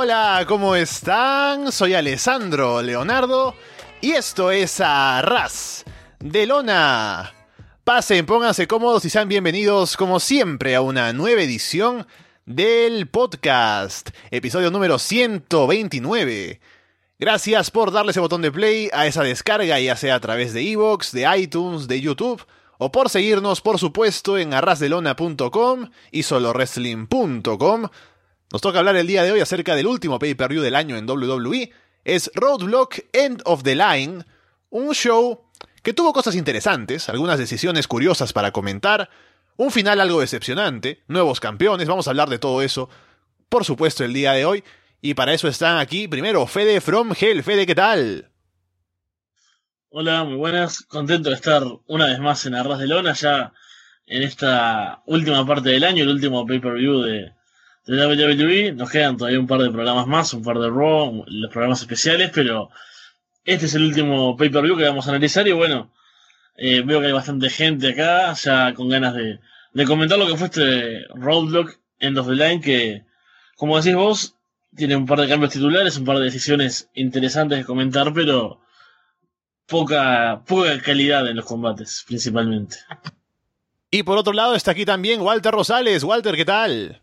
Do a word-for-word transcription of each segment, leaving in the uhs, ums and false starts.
hola, ¿cómo están? Soy Alessandro Leonardo y esto es Arras de Lona. Pasen, pónganse cómodos y sean bienvenidos como siempre a una nueva edición del podcast, episodio número ciento veintinueve. Gracias por darle ese botón de play a esa descarga, ya sea a través de iVoox, de iTunes, de YouTube, o por seguirnos, por supuesto, en arrasdelona punto com y solo wrestling punto com. Nos toca hablar el día de hoy acerca del último pay-per-view del año en doble u doble u E. Es Roadblock End of the Line, un show que tuvo cosas interesantes, algunas decisiones curiosas para comentar, un final algo decepcionante, nuevos campeones, vamos a hablar de todo eso, por supuesto, el día de hoy. Y para eso están aquí, primero, Fede from Hell. Fede, ¿qué tal? Hola, muy buenas. Contento de estar una vez más en Arras de Lona, ya en esta última parte del año, el último pay-per-view de, de doble u doble u E. Nos quedan todavía un par de programas más, un par de Raw, los programas especiales, pero este es el último pay-per-view que vamos a analizar y bueno, eh, veo que hay bastante gente acá, ya con ganas de, de comentar lo que fue este Roadblock End of the Line, que, como decís vos, tiene un par de cambios titulares, un par de decisiones interesantes de comentar, pero poca, poca calidad en los combates, principalmente. Y por otro lado está aquí también Walter Rosales. Walter, ¿qué tal?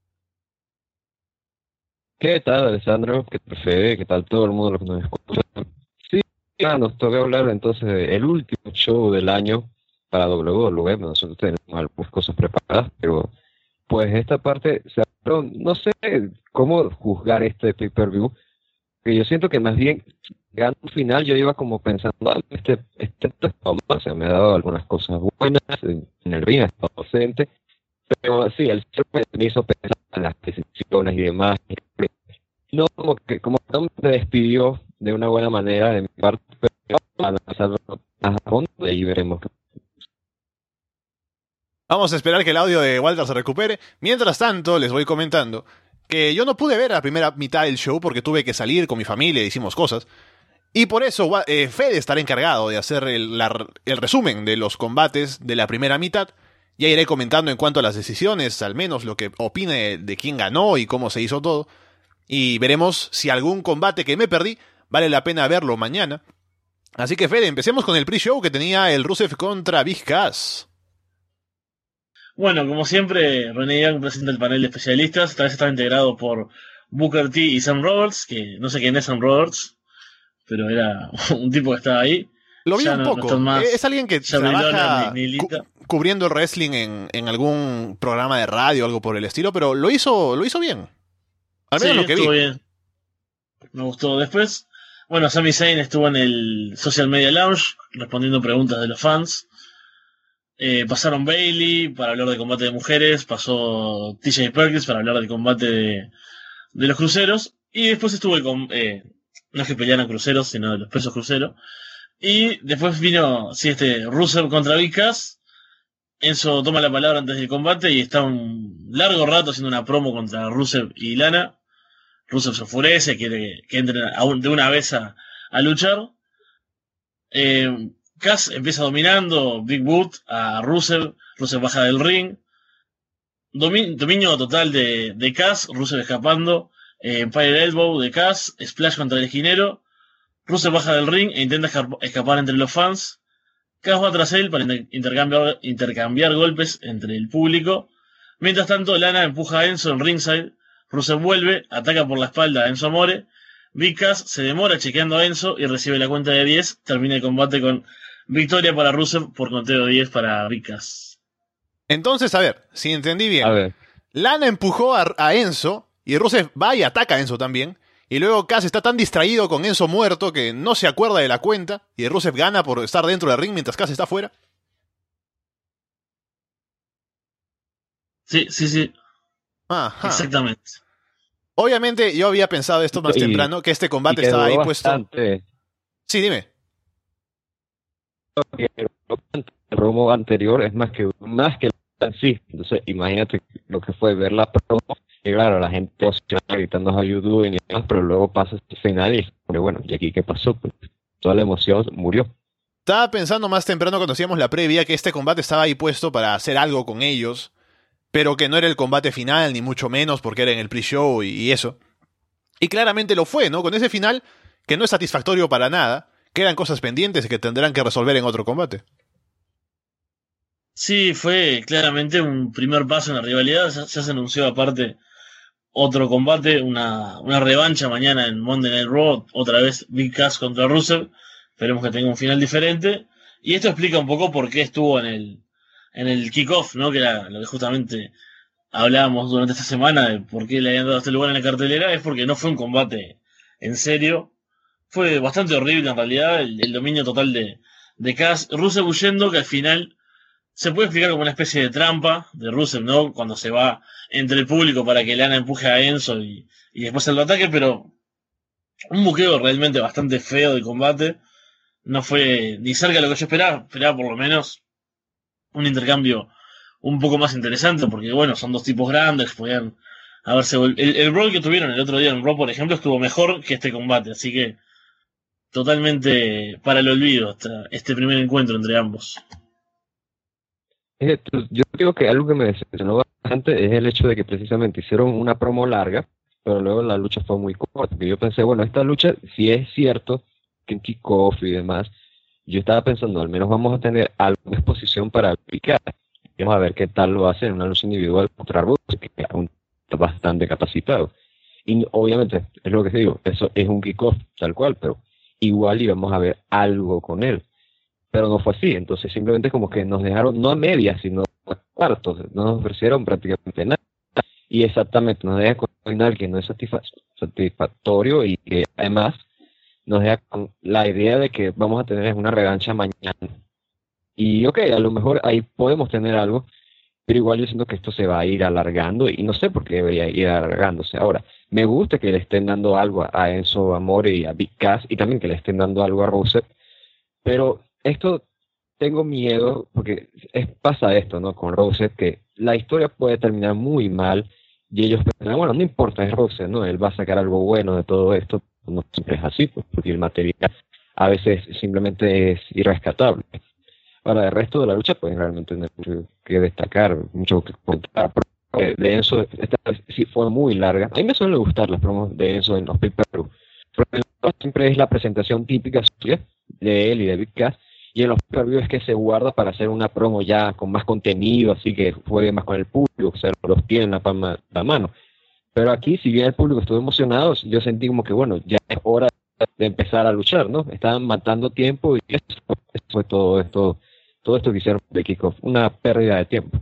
¿Qué tal, Alessandro? ¿Qué tal, Fede? ¿Qué tal todo el mundo lo que nos escucha? Sí, ya nos toca hablar entonces del último show del año para doble u doble u E. Nosotros tenemos algunas cosas preparadas, pero pues esta parte, o sea, no sé cómo juzgar este pay-per-view, que yo siento que más bien, llegando al final, yo iba como pensando, ah, este, este, este o sea, me ha dado algunas cosas buenas, en, en el ring ha estado ausente, pero sí, el show me hizo pensar en las decisiones y demás, no como que, como que no me despidió de una buena manera de mi parte, pero vamos a pasar a fondo y ahí veremos. Vamos a esperar que el audio de Walter se recupere. Mientras tanto, les voy comentando que yo no pude ver la primera mitad del show porque tuve que salir con mi familia, hicimos cosas. Y por eso eh, Fede estará encargado de hacer el, la, el resumen de los combates de la primera mitad. Ya iré comentando en cuanto a las decisiones, al menos lo que opine de quién ganó y cómo se hizo todo. Y veremos si algún combate que me perdí vale la pena verlo mañana. Así que Fede, empecemos con el pre-show que tenía el Rusev contra Big Cass. Bueno, como siempre, René Young presenta el panel de especialistas. Esta vez está integrado por Booker T y Sam Roberts, que no sé quién es Sam Roberts, pero era un tipo que estaba ahí. Lo vi ya un no, poco. No más, es alguien que trabaja ni, ni cu cubriendo el wrestling en, en algún programa de radio o algo por el estilo, pero lo hizo, lo hizo bien. Al menos sí, lo que estuvo vi. Bien. Me gustó. Después, bueno, Sami Zayn estuvo en el Social Media Lounge respondiendo preguntas de los fans. Eh, pasaron Bailey para hablar de combate de mujeres, pasó T J Perkins para hablar del combate de, de los cruceros, y después estuvo el com eh, no es que pelearan cruceros, sino de los pesos cruceros, y después vino, sí, este Rusev contra Big Cass. Enzo toma la palabra antes del combate y está un largo rato haciendo una promo contra Rusev y Lana. Rusev se enfurece, quiere que entren a un, de una vez a, a luchar. Eh, Cass empieza dominando, Big Boot a Rusev, Rusev baja del ring, Domin dominio total de, de Cass, Rusev escapando, eh, Empire Elbow de Cass, Splash contra el esquinero, Rusev baja del ring e intenta escapar entre los fans, Cass va tras él para intercambiar, intercambiar golpes entre el público, mientras tanto Lana empuja a Enzo en ringside, Rusev vuelve, ataca por la espalda a Enzo Amore, Big Cass se demora chequeando a Enzo y recibe la cuenta de diez, termina el combate con victoria para Rusev por conteo de diez para Big Cass. Entonces, a ver, si entendí bien. A ver. Lana empujó a, a Enzo y Rusev va y ataca a Enzo también. Y luego Cass está tan distraído con Enzo muerto que no se acuerda de la cuenta. Y Rusev gana por estar dentro del ring mientras Cass está fuera. Sí, sí, sí. Ajá. Exactamente. Obviamente yo había pensado esto más y, temprano, que este combate estaba ahí bastante. puesto. Sí, dime. El promo anterior es más que más que sí. Entonces, imagínate lo que fue ver la promo. Y claro, la gente gritando a YouTube y demás, pero luego pasa este final y pero bueno, ¿y aquí qué pasó? Pues toda la emoción murió. Estaba pensando más temprano cuando hacíamos la previa que este combate estaba ahí puesto para hacer algo con ellos, pero que no era el combate final, ni mucho menos, porque era en el pre-show y, y eso. Y claramente lo fue, ¿no? Con ese final que no es satisfactorio para nada, quedan cosas pendientes y que tendrán que resolver en otro combate. Sí, fue claramente un primer paso en la rivalidad. Ya, ya se anunció aparte otro combate, una, una revancha mañana en Monday Night Raw, otra vez Big Cass contra Rusev. Esperemos que tenga un final diferente. Y esto explica un poco por qué estuvo en el, en el kickoff, ¿no? Que era lo que justamente hablábamos durante esta semana de por qué le habían dado este lugar en la cartelera. Es porque no fue un combate en serio. Fue bastante horrible en realidad, el, el dominio total de, de Cass. Rusev huyendo, que al final se puede explicar como una especie de trampa de Rusev, ¿no? Cuando se va entre el público para que Lana empuje a Enzo y, y después el ataque, pero un buqueo realmente bastante feo de combate. No fue ni cerca de lo que yo esperaba. Esperaba por lo menos un intercambio un poco más interesante, porque bueno, son dos tipos grandes, podían haberse... El, el brawl que tuvieron el otro día en Raw, por ejemplo, estuvo mejor que este combate, así que totalmente para el olvido hasta este primer encuentro entre ambos. Eh, tú- Yo digo que algo que me decepcionó bastante es el hecho de que precisamente hicieron una promo larga, pero luego la lucha fue muy corta. Porque yo pensé, bueno, esta lucha, si es cierto que en kickoff y demás, yo estaba pensando, al menos vamos a tener alguna exposición para picar. Vamos a ver qué tal lo hace en una lucha individual contra Rusev, que aún está bastante capacitado. Y obviamente, es lo que te digo, eso es un kickoff tal cual, pero igual íbamos a ver algo con él. Pero no fue así, entonces simplemente como que nos dejaron, no a medias, sino a cuartos, no nos ofrecieron prácticamente nada. Y exactamente, nos deja con un final que no es satisfa- satisfactorio y que además nos deja con la idea de que vamos a tener una revancha mañana. Y ok, a lo mejor ahí podemos tener algo, pero igual yo siento que esto se va a ir alargando y no sé por qué debería ir alargándose. Ahora, me gusta que le estén dando algo a Enzo Amore y a Big Cass y también que le estén dando algo a Rusev, pero esto tengo miedo porque es, pasa esto, ¿no? Con Rusev, que la historia puede terminar muy mal y ellos piensan, bueno, no importa, es Rusev, ¿no? Él va a sacar algo bueno de todo esto. No siempre es así, pues, porque el material a veces simplemente es irrescatable. Ahora, el resto de la lucha, pues realmente no hay mucho que destacar, mucho que contar. Porque de Enzo, esta vez sí fue muy larga. A mí me suelen gustar las promos de Enzo en los pay-per-view. Pero siempre es la presentación típica suya de él y de Big Cass. Y en los pay-per-view es que se guarda para hacer una promo ya con más contenido, así que juegue más con el público, o sea, los tiene en la palma de la mano. Pero aquí, si bien el público estuvo emocionado, yo sentí como que, bueno, ya es hora de empezar a luchar, ¿no? Estaban matando tiempo y eso fue, eso fue todo esto, todo esto que hicieron de kickoff, una pérdida de tiempo.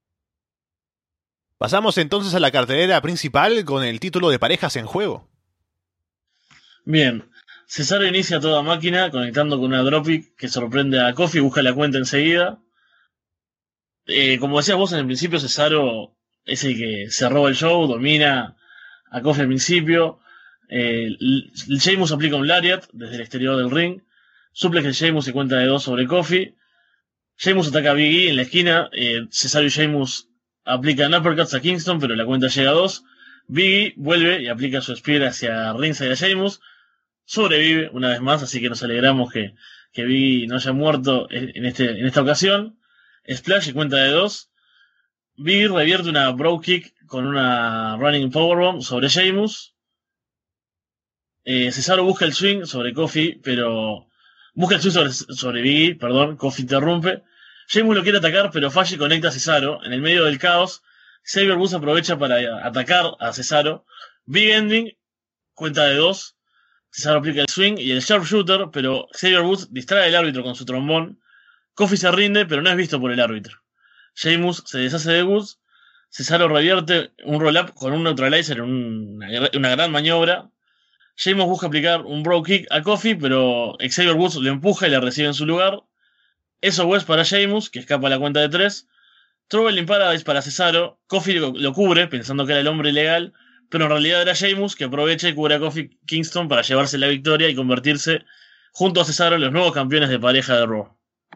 Pasamos entonces a la cartelera principal con el título de parejas en juego. Bien, Cesaro inicia a toda máquina conectando con una dropkick que sorprende a Kofi, busca la cuenta enseguida. Eh, como decías vos en el principio, Cesaro es el que se roba el show, domina a Kofi al principio. Eh, L- Sheamus aplica un lariat desde el exterior del ring. Suplex el Sheamus y cuenta de dos sobre Kofi. Sheamus ataca a Big E en la esquina. Eh, Cesaro y Sheamus aplican uppercuts a Kingston, pero la cuenta llega a dos. Big E vuelve y aplica su spear hacia ringside a Sheamus. Sobrevive una vez más, así que nos alegramos que, que Big E no haya muerto en, este, en esta ocasión. Splash y cuenta de dos. Big E revierte una bro kick con una running powerbomb sobre Sheamus. Eh, Cesaro busca el swing sobre Kofi, pero... Busca el swing sobre, sobre Big E, perdón, Kofi interrumpe. Sheamus lo quiere atacar, pero falla y conecta a Cesaro. En el medio del caos, Xavier Woods aprovecha para atacar a Cesaro. Big Ending, cuenta de dos. Cesaro aplica el swing y el sharpshooter, pero Xavier Woods distrae al árbitro con su trombón. Kofi se rinde, pero no es visto por el árbitro. Sheamus se deshace de Woods. Cesaro revierte un roll-up con un neutralizer en una, una gran maniobra. Sheamus busca aplicar un bro kick a Kofi, pero Xavier Woods le empuja y le recibe en su lugar. Eso es para Sheamus, que escapa a la cuenta de tres. Trouble in Paradise para Cesaro. Kofi lo, lo cubre, pensando que era el hombre ilegal, pero en realidad era Sheamus, que aprovecha y cubre a Kofi Kingston para llevarse la victoria y convertirse, junto a Cesaro, en los nuevos campeones de pareja de Raw.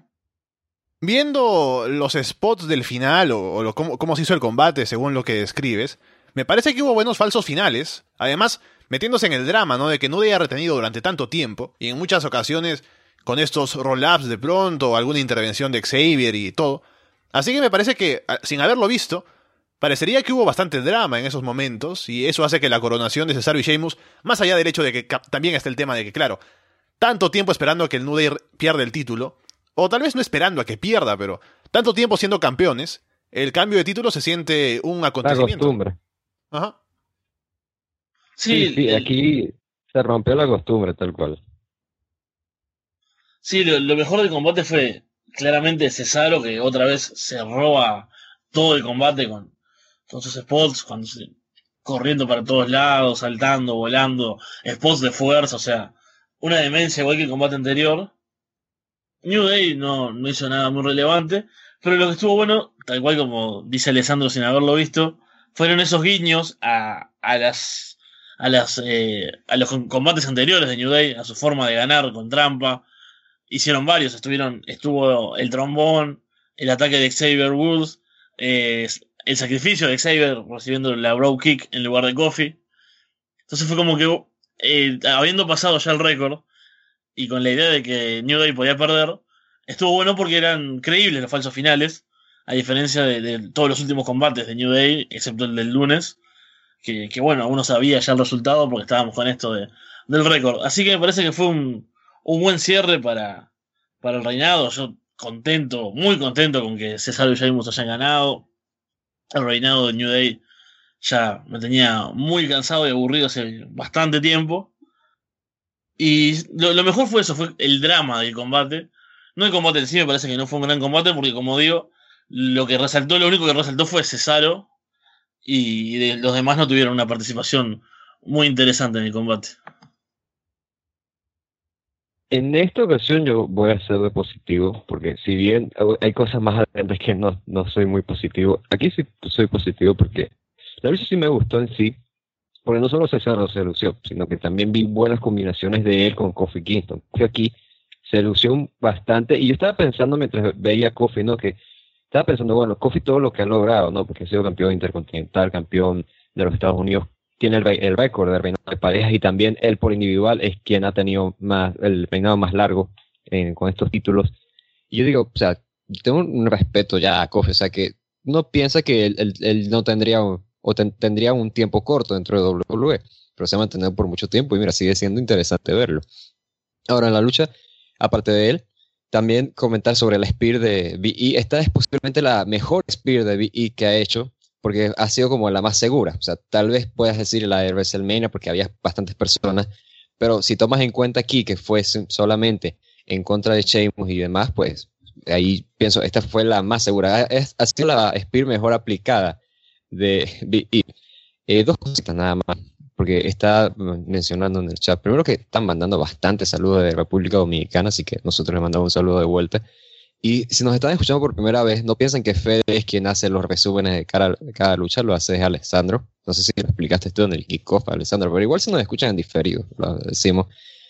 Viendo los spots del final o, o lo, cómo, cómo se hizo el combate según lo que describes, me parece que hubo buenos falsos finales. Además, metiéndose en el drama, ¿no? De que Nude haya retenido durante tanto tiempo y en muchas ocasiones con estos roll-ups de pronto o alguna intervención de Xavier y todo. Así que me parece que, sin haberlo visto, parecería que hubo bastante drama en esos momentos, y eso hace que la coronación de Cesaro y Sheamus, más allá del hecho de que también está el tema de que, claro, tanto tiempo esperando a que el New Day pierda el título, o tal vez no esperando a que pierda, pero tanto tiempo siendo campeones, el cambio de título se siente un acontecimiento. La costumbre. Ajá. Sí, sí, sí el... aquí se rompió la costumbre, tal cual. Sí, lo, lo mejor del combate fue claramente Cesaro, que otra vez se roba todo el combate con, con sus spots, cuando se, corriendo para todos lados, saltando, volando, spots de fuerza, o sea, una demencia igual que el combate anterior. New Day no, no hizo nada muy relevante, pero lo que estuvo bueno, tal cual como dice Alessandro sin haberlo visto, fueron esos guiños a, a las a las eh, a los combates anteriores de New Day, a su forma de ganar con trampa. Hicieron varios, estuvieron estuvo el trombón, el ataque de Xavier Woods, eh, el sacrificio de Xavier recibiendo la Bro Kick en lugar de Kofi. Entonces fue como que eh, habiendo pasado ya el récord y con la idea de que New Day podía perder, estuvo bueno porque eran creíbles los falsos finales, a diferencia de, de todos los últimos combates de New Day, excepto el del lunes, que, que bueno, uno sabía ya el resultado porque estábamos con esto de, del récord. Así que me parece que fue un, un buen cierre para, para el reinado. Yo contento, muy contento con que Cesaro y Sheamus hayan ganado. El reinado de New Day ya me tenía muy cansado y aburrido hace bastante tiempo. Y lo, lo mejor fue eso, fue el drama del combate. No el combate en sí, me parece que no fue un gran combate, porque como digo, lo que resaltó, lo único que resaltó fue Cesaro, y de, los demás no tuvieron una participación muy interesante en el combate. En esta ocasión yo voy a ser de positivo, porque si bien hay cosas más adelante que no, no soy muy positivo, aquí sí soy positivo porque la lucha sí me gustó en sí, porque no solo Cesaro se lució, sino que también vi buenas combinaciones de él con Kofi Kingston. Kofi aquí se lució bastante, y yo estaba pensando mientras veía a Kofi, ¿no? Que estaba pensando, bueno, Kofi todo lo que ha logrado, ¿no? Porque ha sido campeón intercontinental, campeón de los Estados Unidos, tiene el, el récord de reinado de parejas, y también él por individual es quien ha tenido más el reinado más largo eh, con estos títulos. Y yo digo, o sea, tengo un respeto ya a Kofi, o sea, que uno piensa que él, él, él no tendría o ten, tendría un tiempo corto dentro de doble u doble u E, pero se ha mantenido por mucho tiempo, y mira, sigue siendo interesante verlo. Ahora, en la lucha, aparte de él, también comentar sobre la Spear de B E. Esta es posiblemente la mejor Spear de B E que ha hecho, porque ha sido como la más segura. O sea, tal vez puedas decir la de WrestleMania porque había bastantes personas, pero si tomas en cuenta aquí que fue solamente en contra de Sheamus y demás, pues ahí pienso, esta fue la más segura. Es, ha sido la Spear mejor aplicada de B E. Eh, dos cositas nada más, porque está mencionando en el chat. Primero, que están mandando bastantes saludos de República Dominicana, así que nosotros les mandamos un saludo de vuelta. Y si nos están escuchando por primera vez, no piensen que Fede es quien hace los resúmenes de cada, de cada lucha, lo hace Alessandro. No sé si lo explicaste tú en el kickoff, Alessandro, pero igual si nos escuchan en diferido, lo decimos.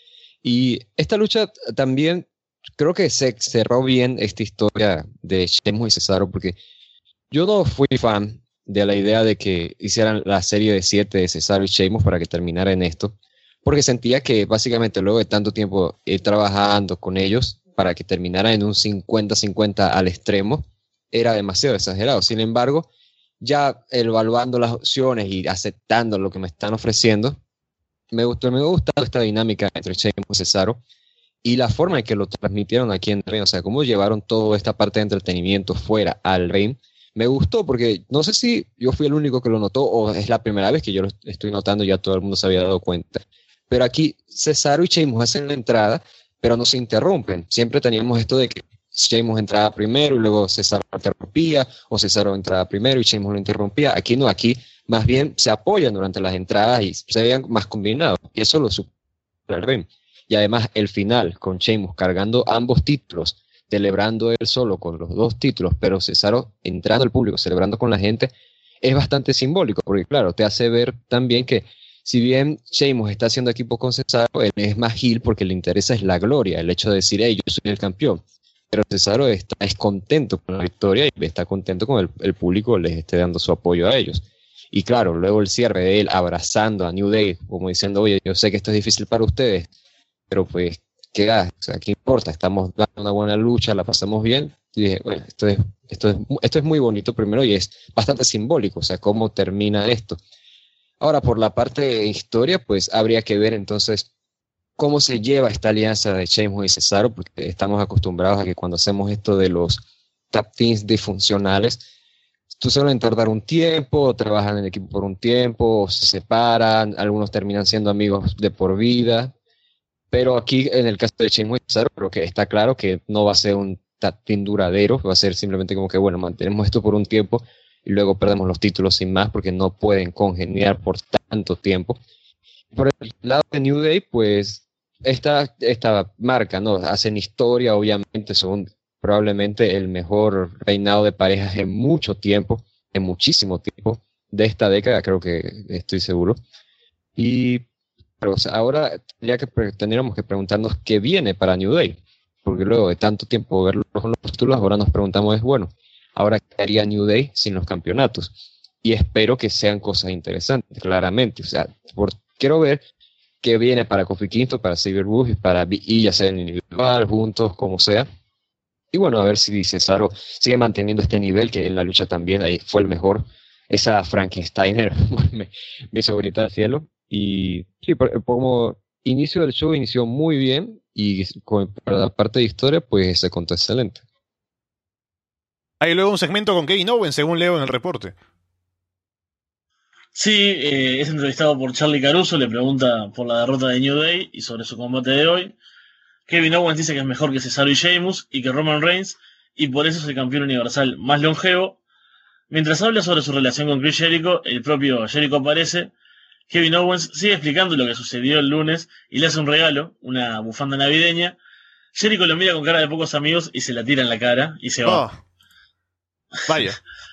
Y esta lucha también creo que se cerró bien esta historia de Sheamus y Cesaro, porque yo no fui fan de la idea de que hicieran la serie de siete de Cesaro y Sheamus para que terminara en esto, porque sentía que básicamente luego de tanto tiempo ir trabajando con ellos para que terminara en un cincuenta cincuenta al extremo, era demasiado exagerado. Sin embargo, ya evaluando las opciones y aceptando lo que me están ofreciendo, me gustó, me ha gustado esta dinámica entre Sheamus y Cesaro, y la forma en que lo transmitieron aquí en el ring, o sea, cómo llevaron toda esta parte de entretenimiento fuera al ring. Me gustó, porque no sé si yo fui el único que lo notó o es la primera vez que yo lo estoy notando, ya todo el mundo se había dado cuenta. Pero aquí Cesaro y Sheamus hacen la entrada, pero no se interrumpen. Siempre teníamos esto de que Sheamus entraba primero y luego Cesaro interrumpía, o Cesaro entraba primero y Sheamus lo interrumpía. Aquí no, aquí más bien se apoyan durante las entradas y se veían más combinados. Y eso lo supera el ring. Y además el final, con Sheamus cargando ambos títulos, celebrando él solo con los dos títulos, pero Cesaro entrando al público, celebrando con la gente, es bastante simbólico, porque claro, te hace ver también que si bien Sheamus está haciendo equipo con Cesaro, él es más heel porque le interesa es la gloria, el hecho de decir, hey, yo soy el campeón. Pero Cesaro está es contento con la victoria y está contento con el, el público les esté dando su apoyo a ellos. Y claro, luego el cierre de él abrazando a New Day, como diciendo, oye, yo sé que esto es difícil para ustedes, pero pues que, ah, o sea, ¿qué importa? Estamos dando una buena lucha, la pasamos bien. Y dije, bueno, esto es, esto es, esto es muy bonito primero y es bastante simbólico, o sea, cómo termina esto. Ahora, por la parte de historia, pues habría que ver entonces cómo se lleva esta alianza de Sheamus y Cesaro, porque estamos acostumbrados a que cuando hacemos esto de los tag teams disfuncionales, tú suelen tardar un tiempo, trabajan en equipo por un tiempo, se separan, algunos terminan siendo amigos de por vida, pero aquí en el caso de Sheamus y Cesaro, creo que está claro que no va a ser un tag team duradero, va a ser simplemente como que, bueno, mantenemos esto por un tiempo y luego perdemos los títulos sin más porque no pueden congeniar por tanto tiempo. Por el lado de New Day, pues esta, esta marca, ¿no? Hacen historia, obviamente, son probablemente el mejor reinado de parejas en mucho tiempo, en muchísimo tiempo, de esta década, creo que estoy seguro. Y pero, o sea, ahora tendría que, tendríamos que preguntarnos qué viene para New Day, porque luego de tanto tiempo verlos con los títulos, ahora nos preguntamos, es bueno, ahora qué haría New Day sin los campeonatos. Y espero que sean cosas interesantes, claramente. O sea, por, quiero ver qué viene para Kofi Kingston, para Xavier Woods y para B E, ya sea en individual, juntos, como sea. Y bueno, a ver si Cesaro sigue manteniendo este nivel, que en la lucha también ahí fue el mejor. Esa Frankensteiner me, me hizo gritar al cielo. Y sí, por, como inicio del show inició muy bien y con, para la parte de historia, pues se contó excelente. Hay luego un segmento con Kevin Owens, según leo en el reporte. Sí, eh, es entrevistado por Charly Caruso, le pregunta por la derrota de New Day y sobre su combate de hoy. Kevin Owens dice que es mejor que Cesaro y Sheamus y que Roman Reigns, y por eso es el campeón universal más longevo. Mientras habla sobre su relación con Chris Jericho, el propio Jericho aparece. Kevin Owens sigue explicando lo que sucedió el lunes y le hace un regalo, una bufanda navideña. Jericho lo mira con cara de pocos amigos y se la tira en la cara y se va. Oh, vaya.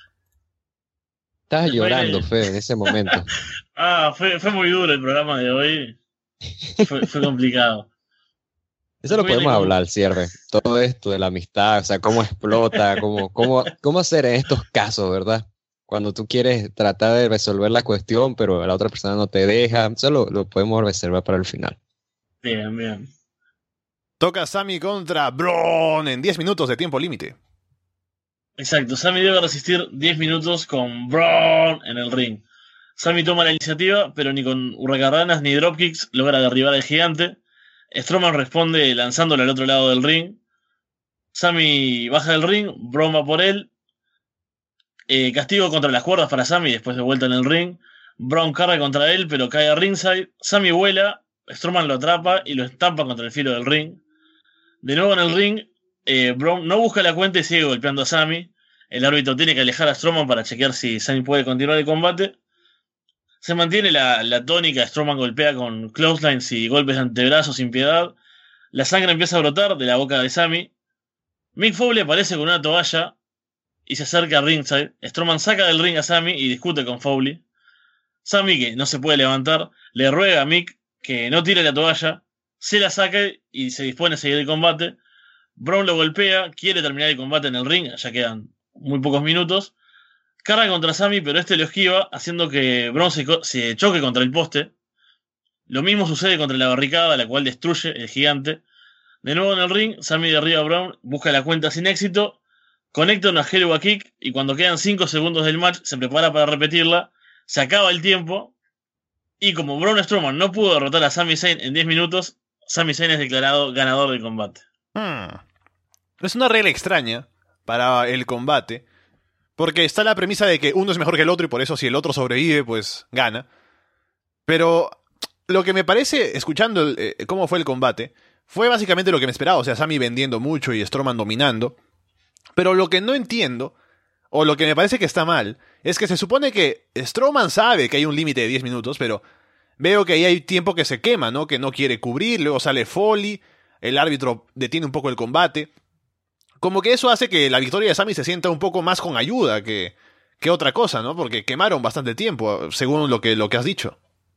Estás Después llorando, le- Fede, en ese momento. Ah, fue, fue muy duro el programa de hoy. Fue, fue complicado. Eso lo Después viene podemos con- hablar al cierre. Todo esto de la amistad, o sea, cómo explota, cómo, cómo, cómo hacer en estos casos, ¿verdad? Cuando tú quieres tratar de resolver la cuestión, pero la otra persona no te deja. Eso lo, lo podemos reservar para el final. Bien, bien. Toca Sami contra Braun en diez minutos de tiempo límite. Exacto, Sami debe resistir diez minutos con Braun en el ring. Sami toma la iniciativa, pero ni con hurracarranas ni dropkicks logra derribar al gigante. Strowman responde lanzándolo al otro lado del ring. Sami baja del ring, Braun va por él. Eh, castigo contra las cuerdas para Sami después de vuelta en el ring. Braun carga contra él, pero cae a ringside. Sami vuela, Strowman lo atrapa y lo estampa contra el filo del ring. De nuevo en el ring, eh, Braun no busca la cuenta y sigue golpeando a Sami. El árbitro tiene que alejar a Strowman para chequear si Sami puede continuar el combate. Se mantiene la, la tónica, Strowman golpea con clotheslines y golpes de antebrazo sin piedad. La sangre empieza a brotar de la boca de Sami. Mick Foley aparece con una toalla y se acerca a ringside. Strowman saca del ring a Sami y discute con Foley. Sami, que no se puede levantar, le ruega a Mick que no tire la toalla, se la saca y se dispone a seguir el combate. Braun lo golpea, quiere terminar el combate en el ring, ya quedan muy pocos minutos. Carga contra Sami, pero este lo esquiva, haciendo que Braun se, se choque contra el poste. Lo mismo sucede contra la barricada, la cual destruye el gigante. De nuevo en el ring, Sami derriba a Braun, busca la cuenta sin éxito, conecta una Helluva Kick y cuando quedan cinco segundos del match se prepara para repetirla. Se acaba el tiempo y como Braun Strowman no pudo derrotar a Sami Zayn en diez minutos, Sami Zayn es declarado ganador del combate. Hmm. Es una regla extraña para el combate, porque está la premisa de que uno es mejor que el otro y por eso si el otro sobrevive, pues gana. Pero lo que me parece, escuchando el, eh, cómo fue el combate, fue básicamente lo que me esperaba. O sea, Sami vendiendo mucho y Strowman dominando. Pero lo que no entiendo, o lo que me parece que está mal, es que se supone que Strowman sabe que hay un límite de diez minutos, pero veo que ahí hay tiempo que se quema, ¿no? Que no quiere cubrir, luego sale Foley, el árbitro detiene un poco el combate. Como que eso hace que la victoria de Sami se sienta un poco más con ayuda que, que otra cosa, ¿no? Porque quemaron bastante tiempo, según lo que, lo que has dicho.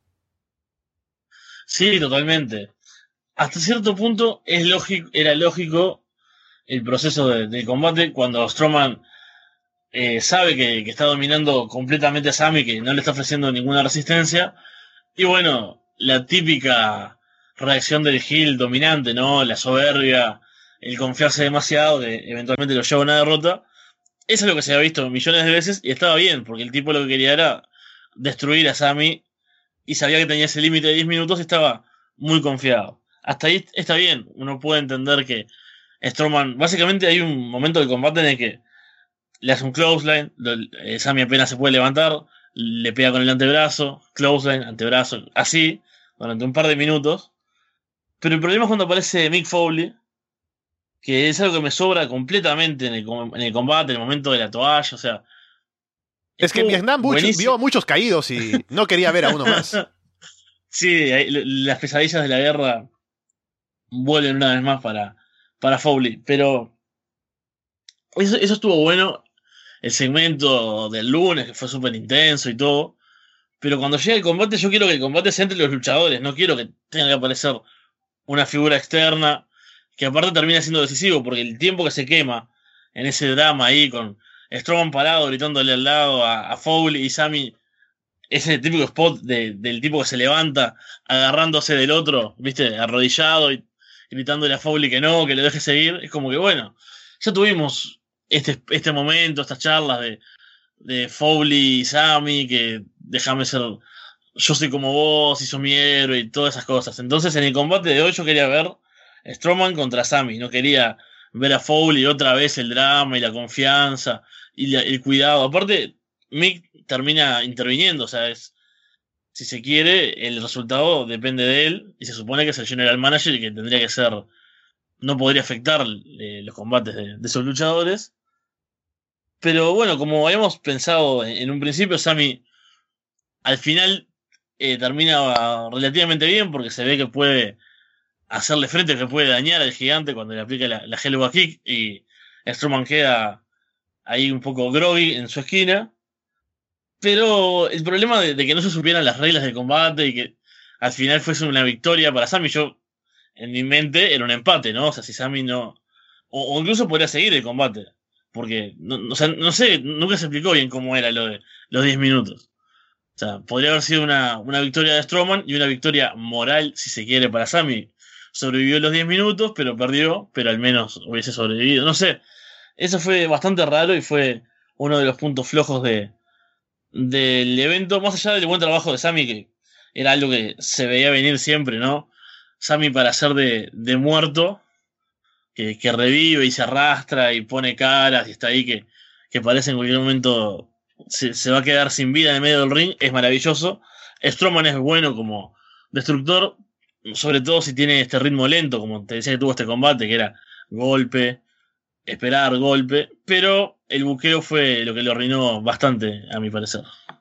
Sí, totalmente. Hasta cierto punto es lógico, era lógico el proceso de, de combate cuando Strowman eh, sabe que, que está dominando completamente a Sami, que no le está ofreciendo ninguna resistencia. Y bueno, la típica reacción del heel dominante, ¿no? La soberbia, el confiarse demasiado, que eventualmente lo lleva a una derrota. Eso es lo que se había visto millones de veces y estaba bien, porque el tipo lo que quería era destruir a Sami y sabía que tenía ese límite de diez minutos y estaba muy confiado. Hasta ahí está bien, uno puede entender que Strowman, básicamente hay un momento del combate en el que le hace un clothesline, eh, Sami apenas se puede levantar, le pega con el antebrazo, clothesline, antebrazo, así, durante un par de minutos. Pero el problema es cuando aparece Mick Foley, que es algo que me sobra completamente en el, en el combate, en el momento de la toalla, o sea... Es que en Vietnam buenísimo. Vio a muchos caídos y no quería ver a uno más. Sí, las pesadillas de la guerra vuelven una vez más para, para Foley, pero eso, eso estuvo bueno, el segmento del lunes, que fue súper intenso y todo, pero cuando llega el combate yo quiero que el combate sea entre los luchadores, no quiero que tenga que aparecer una figura externa, que aparte termina siendo decisivo, porque el tiempo que se quema en ese drama ahí con Strowman parado gritándole al lado a, a Foley y Sami, ese típico spot de, del tipo que se levanta agarrándose del otro, viste, arrodillado y gritándole a Foley que no, que le deje seguir, es como que bueno, ya tuvimos este, este momento, estas charlas de, de Foley y Sami, que déjame ser, yo soy como vos y sos mi héroe y todas esas cosas. Entonces en el combate de hoy yo quería ver Strowman contra Sami, no quería ver a Foley otra vez el drama y la confianza y la, el cuidado. Aparte, Mick termina interviniendo, o sea, es, si se quiere, el resultado depende de él y se supone que es el general manager y que tendría que ser, no podría afectar eh, los combates de, de esos luchadores. Pero bueno, como habíamos pensado en, en un principio, Sami al final eh, termina relativamente bien porque se ve que puede hacerle frente, que puede dañar al gigante cuando le aplica la, la Helluva Kick y Strowman queda ahí un poco groggy en su esquina. Pero el problema de, de que no se supieran las reglas del combate y que al final fuese una victoria para Sami, yo en mi mente era un empate, ¿no? O sea, si Sami no... O, o incluso podría seguir el combate. Porque, no, o sea, no sé, nunca se explicó bien cómo era lo de los diez minutos. O sea, podría haber sido una, una victoria de Strowman y una victoria moral, si se quiere, para Sami. Sobrevivió los diez minutos, pero perdió, pero al menos hubiese sobrevivido. No sé, eso fue bastante raro y fue uno de los puntos flojos de del evento, más allá del buen trabajo de Sami, que era algo que se veía venir siempre, ¿no? Sami para ser de, de muerto, que, que revive y se arrastra y pone caras y está ahí que, que parece en cualquier momento se, se va a quedar sin vida en el medio del ring, es maravilloso. Strowman es bueno como destructor, sobre todo si tiene este ritmo lento, como te decía que tuvo este combate, que era golpe, esperar, golpe, pero el buqueo fue lo que lo arruinó bastante, a mi parecer.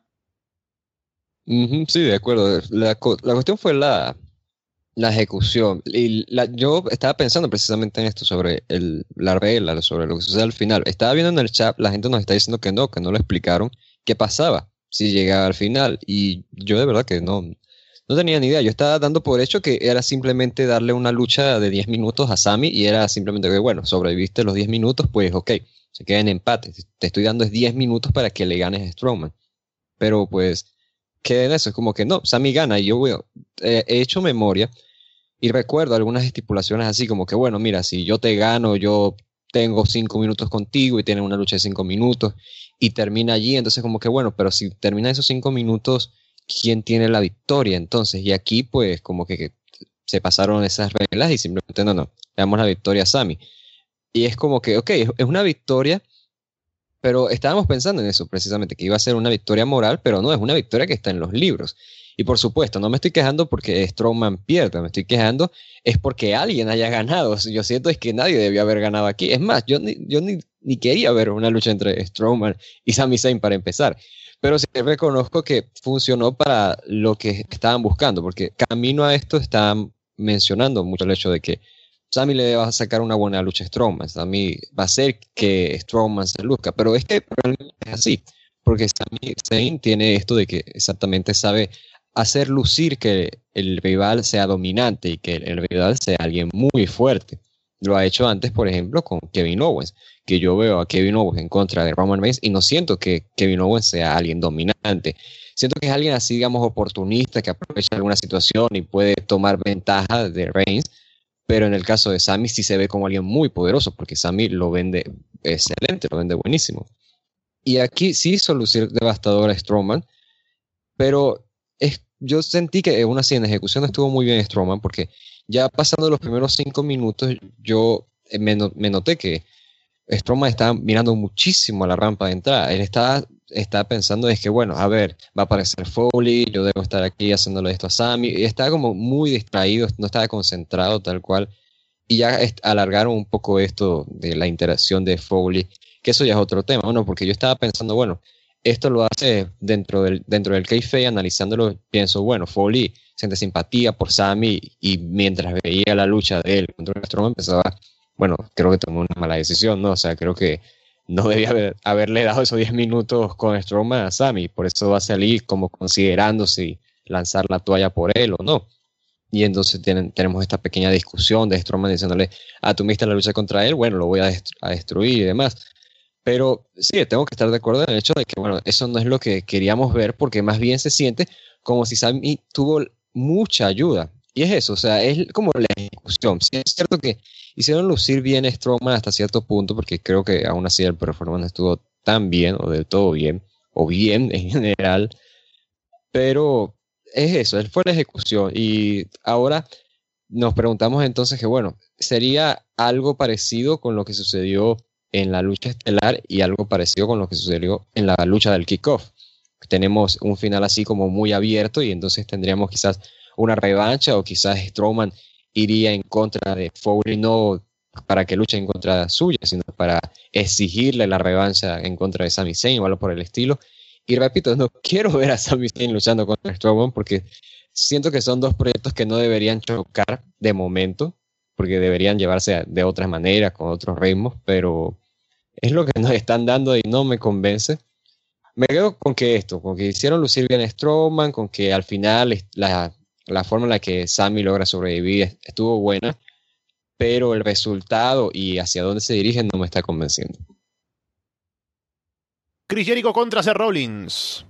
Uh-huh, sí, de acuerdo. La, la cuestión fue la, la ejecución. Y la, yo estaba pensando precisamente en esto, sobre el, la regla, sobre lo que sucede al final. Estaba viendo en el chat, la gente nos está diciendo que no, que no lo explicaron, qué pasaba si llegaba al final. Y yo de verdad que no, no tenía ni idea. Yo estaba dando por hecho que era simplemente darle una lucha de diez minutos a Sami y era simplemente que, bueno, sobreviviste los diez minutos, pues ok, se queda en empate. Te estoy dando diez minutos para que le ganes a Strowman. Pero pues, queda en eso. Es como que no, Sami gana. Y yo bueno, eh, he hecho memoria y recuerdo algunas estipulaciones así como que, bueno, mira, si yo te gano, yo tengo cinco minutos contigo y tienen una lucha de cinco minutos y termina allí. Entonces como que, bueno, pero si termina esos cinco minutos, ¿quién tiene la victoria entonces? Y aquí pues como que, que se pasaron esas reglas y simplemente no, no, le damos la victoria a Sami. Y es como que, ok, es una victoria, pero estábamos pensando en eso precisamente, que iba a ser una victoria moral, pero no, es una victoria que está en los libros. Y por supuesto, no me estoy quejando porque Strowman pierda, me estoy quejando es porque alguien haya ganado. Yo siento es que nadie debió haber ganado aquí. Es más, yo ni, yo ni, ni quería ver una lucha entre Strowman y Sami Zayn para empezar. Pero sí reconozco que funcionó para lo que estaban buscando, porque camino a esto estaban mencionando mucho el hecho de que Sami le va a sacar una buena lucha a Strowman. Sami va a hacer que Strowman se luzca, pero es que realmente es así, porque Sami Zayn tiene esto de que exactamente sabe hacer lucir que el rival sea dominante y que el rival sea alguien muy fuerte. lo ha hecho antes, por ejemplo, con Kevin Owens, que yo veo a Kevin Owens en contra de Roman Reigns y no siento que Kevin Owens sea alguien dominante. Siento que es alguien así, digamos, oportunista, que aprovecha alguna situación y puede tomar ventaja de Reigns, pero en el caso de Sami sí se ve como alguien muy poderoso, porque Sami lo vende excelente, lo vende buenísimo. Y aquí sí hizo lucir devastador a Strowman, pero es, yo sentí que aún así en ejecución estuvo muy bien Strowman, porque ya pasando los primeros cinco minutos, yo me, no, me noté que Strowman estaba mirando muchísimo a la rampa de entrada. Él estaba, estaba pensando, es que bueno, a ver, va a aparecer Foley, yo debo estar aquí haciéndole esto a Sami. Y estaba como muy distraído, no estaba concentrado tal cual. Y ya alargaron un poco esto de la interacción de Foley, que eso ya es otro tema, bueno, porque yo estaba pensando, bueno, esto lo hace dentro del, dentro del kayfabe, analizándolo, pienso, bueno, Foley siente simpatía por Sami y mientras veía la lucha de él contra Strowman pensaba, bueno, creo que tomó una mala decisión, ¿no? O sea, creo que no debía haber, haberle dado esos diez minutos con Strowman a Sami, por eso va a salir como considerando si lanzar la toalla por él o no. Y entonces tienen, tenemos esta pequeña discusión de Strowman diciéndole, ah, tú me diste la lucha contra él, bueno, lo voy a, dest- a destruir y demás. Pero sí, tengo que estar de acuerdo en el hecho de que, bueno, eso no es lo que queríamos ver, porque más bien se siente como si Sami tuvo mucha ayuda. Y es eso, o sea, es como la ejecución. Sí, es cierto que hicieron lucir bien a Strowman hasta cierto punto, porque creo que aún así el performance estuvo tan bien, o del todo bien, o bien en general, pero es eso, él fue la ejecución. Y ahora nos preguntamos entonces que, bueno, sería algo parecido con lo que sucedió en la lucha estelar y algo parecido con lo que sucedió en la lucha del kickoff. Tenemos un final así como muy abierto y entonces tendríamos quizás una revancha o quizás Strowman iría en contra de Foley, no para que luche en contra suya, sino para exigirle la revancha en contra de Sami Zayn o algo por el estilo. Y repito, no quiero ver a Sami Zayn luchando contra Strowman porque siento que son dos proyectos que no deberían chocar de momento, porque deberían llevarse de otras maneras, con otros ritmos, pero es lo que nos están dando y no me convence. Me quedo con que esto, con que hicieron lucir bien a Strowman, con que al final la, la forma en la que Sami logra sobrevivir estuvo buena, pero el resultado y hacia dónde se dirigen no me está convenciendo. Chris Jericho contra Seth Rollins.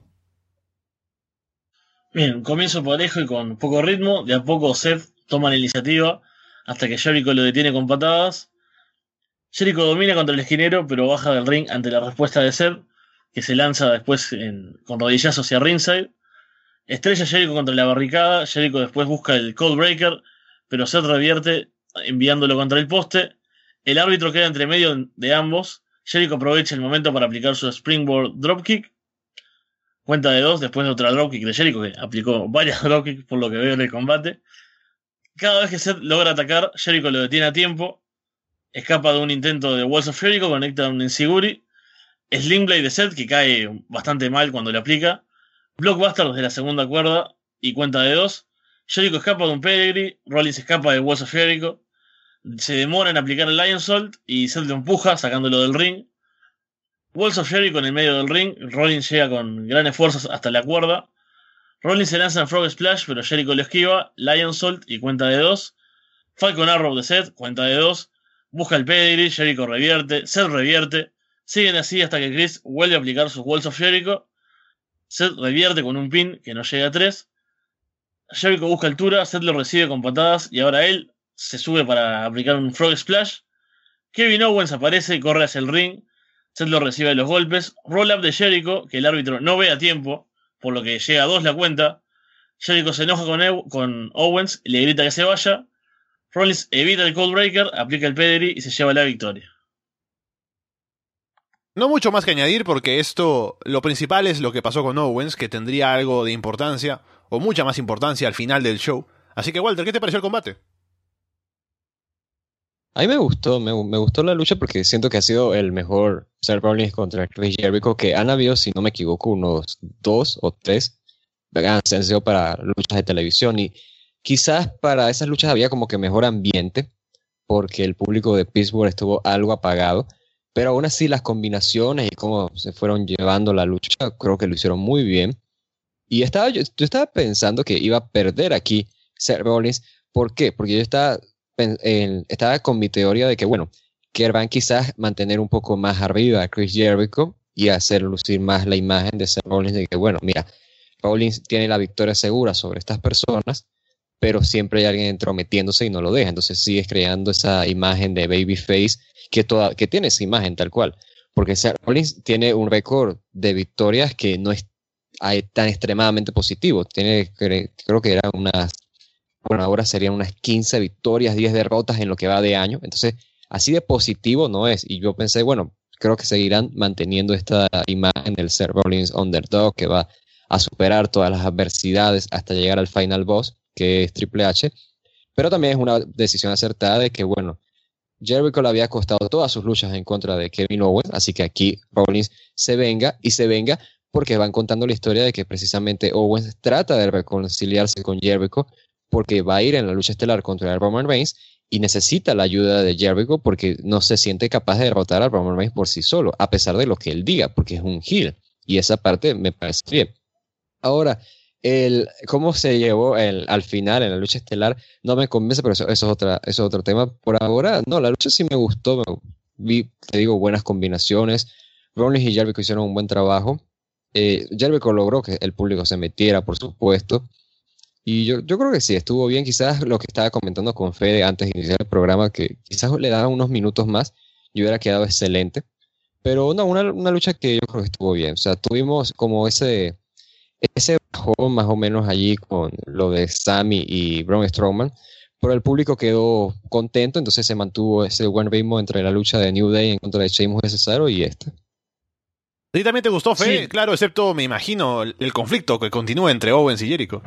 Bien, comienzo parejo y con poco ritmo. De a poco Seth toma la iniciativa hasta que Jericho lo detiene con patadas. Jericho domina contra el esquinero, pero baja del ring ante la respuesta de Seth, que se lanza después en, con rodillazos hacia ringside. Estrella Jericho contra la barricada. Jericho después busca el Cold Breaker, pero Seth revierte enviándolo contra el poste. El árbitro queda entre medio de ambos. Jericho aprovecha el momento para aplicar su Springboard Dropkick. Cuenta de dos después de otra dropkick de Jericho, que aplicó varias dropkicks por lo que veo en el combate. Cada vez que Seth logra atacar, Jericho lo detiene a tiempo. Escapa de un intento de Walls of Jericho, conecta un Enziguri. Sling Blade de Seth, que cae bastante mal cuando le aplica. Blockbuster desde la segunda cuerda y cuenta de dos. Jericho escapa de un pedigree. Rollins escapa de Walls of Jericho. Se demora en aplicar el Lionsault y Seth lo empuja, sacándolo del ring. Walls of Jericho en el medio del ring. Rollins llega con gran esfuerzo hasta la cuerda. Rollins se lanza en Frog Splash, pero Jericho lo esquiva. Lionsault y cuenta de dos. Falcon Arrow de Seth, cuenta de dos. Busca el pedigree, Jericho revierte, Seth revierte. Siguen así hasta que Chris vuelve a aplicar sus Walls of Jericho. Seth revierte con un pin que no llega a tres. Jericho busca altura, Seth lo recibe con patadas y ahora él se sube para aplicar un Frog Splash. Kevin Owens aparece y corre hacia el ring. Seth lo recibe de los golpes. Roll up de Jericho, que el árbitro no ve a tiempo, por lo que llega a dos la cuenta. Jericho se enoja con, Ew- con Owens y le grita que se vaya. Rollins evita el Cold Breaker, aplica el pedigree y se lleva la victoria. No mucho más que añadir porque esto, lo principal es lo que pasó con Owens, que tendría algo de importancia, o mucha más importancia al final del show. Así que Walter, ¿qué te pareció el combate? A mí me gustó, me, me gustó la lucha porque siento que ha sido el mejor Seth Rollins contra Chris Jericho, que han habido, si no me equivoco, unos dos o tres han sido para luchas de televisión y quizás para esas luchas había como que mejor ambiente porque el público de Pittsburgh estuvo algo apagado, pero aún así las combinaciones y cómo se fueron llevando la lucha creo que lo hicieron muy bien. Y estaba, yo, yo estaba pensando que iba a perder aquí Seth Rollins. ¿Por qué? Porque yo estaba pen- en- estaba con mi teoría de que, bueno, que van quizás mantener un poco más arriba a Chris Jericho y hacer lucir más la imagen de Seth Rollins de que, bueno, mira, Rollins tiene la victoria segura sobre estas personas, pero siempre hay alguien entrometiéndose y no lo deja. Entonces sigues creando esa imagen de babyface que, toda, que tiene esa imagen tal cual. Porque Seth Rollins tiene un récord de victorias que no es ay, tan extremadamente positivo. Tiene, cre- creo que eran unas, bueno, ahora serían unas quince victorias, diez derrotas en lo que va de año. Entonces, así de positivo no es. Y yo pensé, bueno, creo que seguirán manteniendo esta imagen del Seth Rollins underdog que va a superar todas las adversidades hasta llegar al final boss, que es Triple H. Pero también es una decisión acertada de que, bueno, Jericho le había costado todas sus luchas en contra de Kevin Owens, así que aquí Rollins se venga y se venga porque van contando la historia de que precisamente Owens trata de reconciliarse con Jericho porque va a ir en la lucha estelar contra Roman Reigns y necesita la ayuda de Jericho porque no se siente capaz de derrotar a Roman Reigns por sí solo, a pesar de lo que él diga, porque es un heel. Y esa parte me parece bien. Ahora, el, cómo se llevó el, al final en la lucha estelar no me convence, pero eso, eso, es otra, eso es otro tema. Por ahora, no, la lucha sí me gustó. Me, vi, te digo, buenas combinaciones. Rollins y Jericho hicieron un buen trabajo. Eh, Jericho logró que el público se metiera, por supuesto. Y yo, yo creo que sí, estuvo bien. Quizás lo que estaba comentando con Fede antes de iniciar el programa, que quizás le daban unos minutos más y hubiera quedado excelente. Pero no, una, una lucha que yo creo que estuvo bien. O sea, tuvimos como ese, ese bajón más o menos allí con lo de Sami y Braun Strowman. Pero el público quedó contento, entonces se mantuvo ese buen ritmo entre la lucha de New Day en contra de Sheamus y Cesaro y esta. ¿A ti también te gustó, Fe? Sí. Claro, excepto, me imagino, el, el conflicto que continúa entre Owens y Jericho.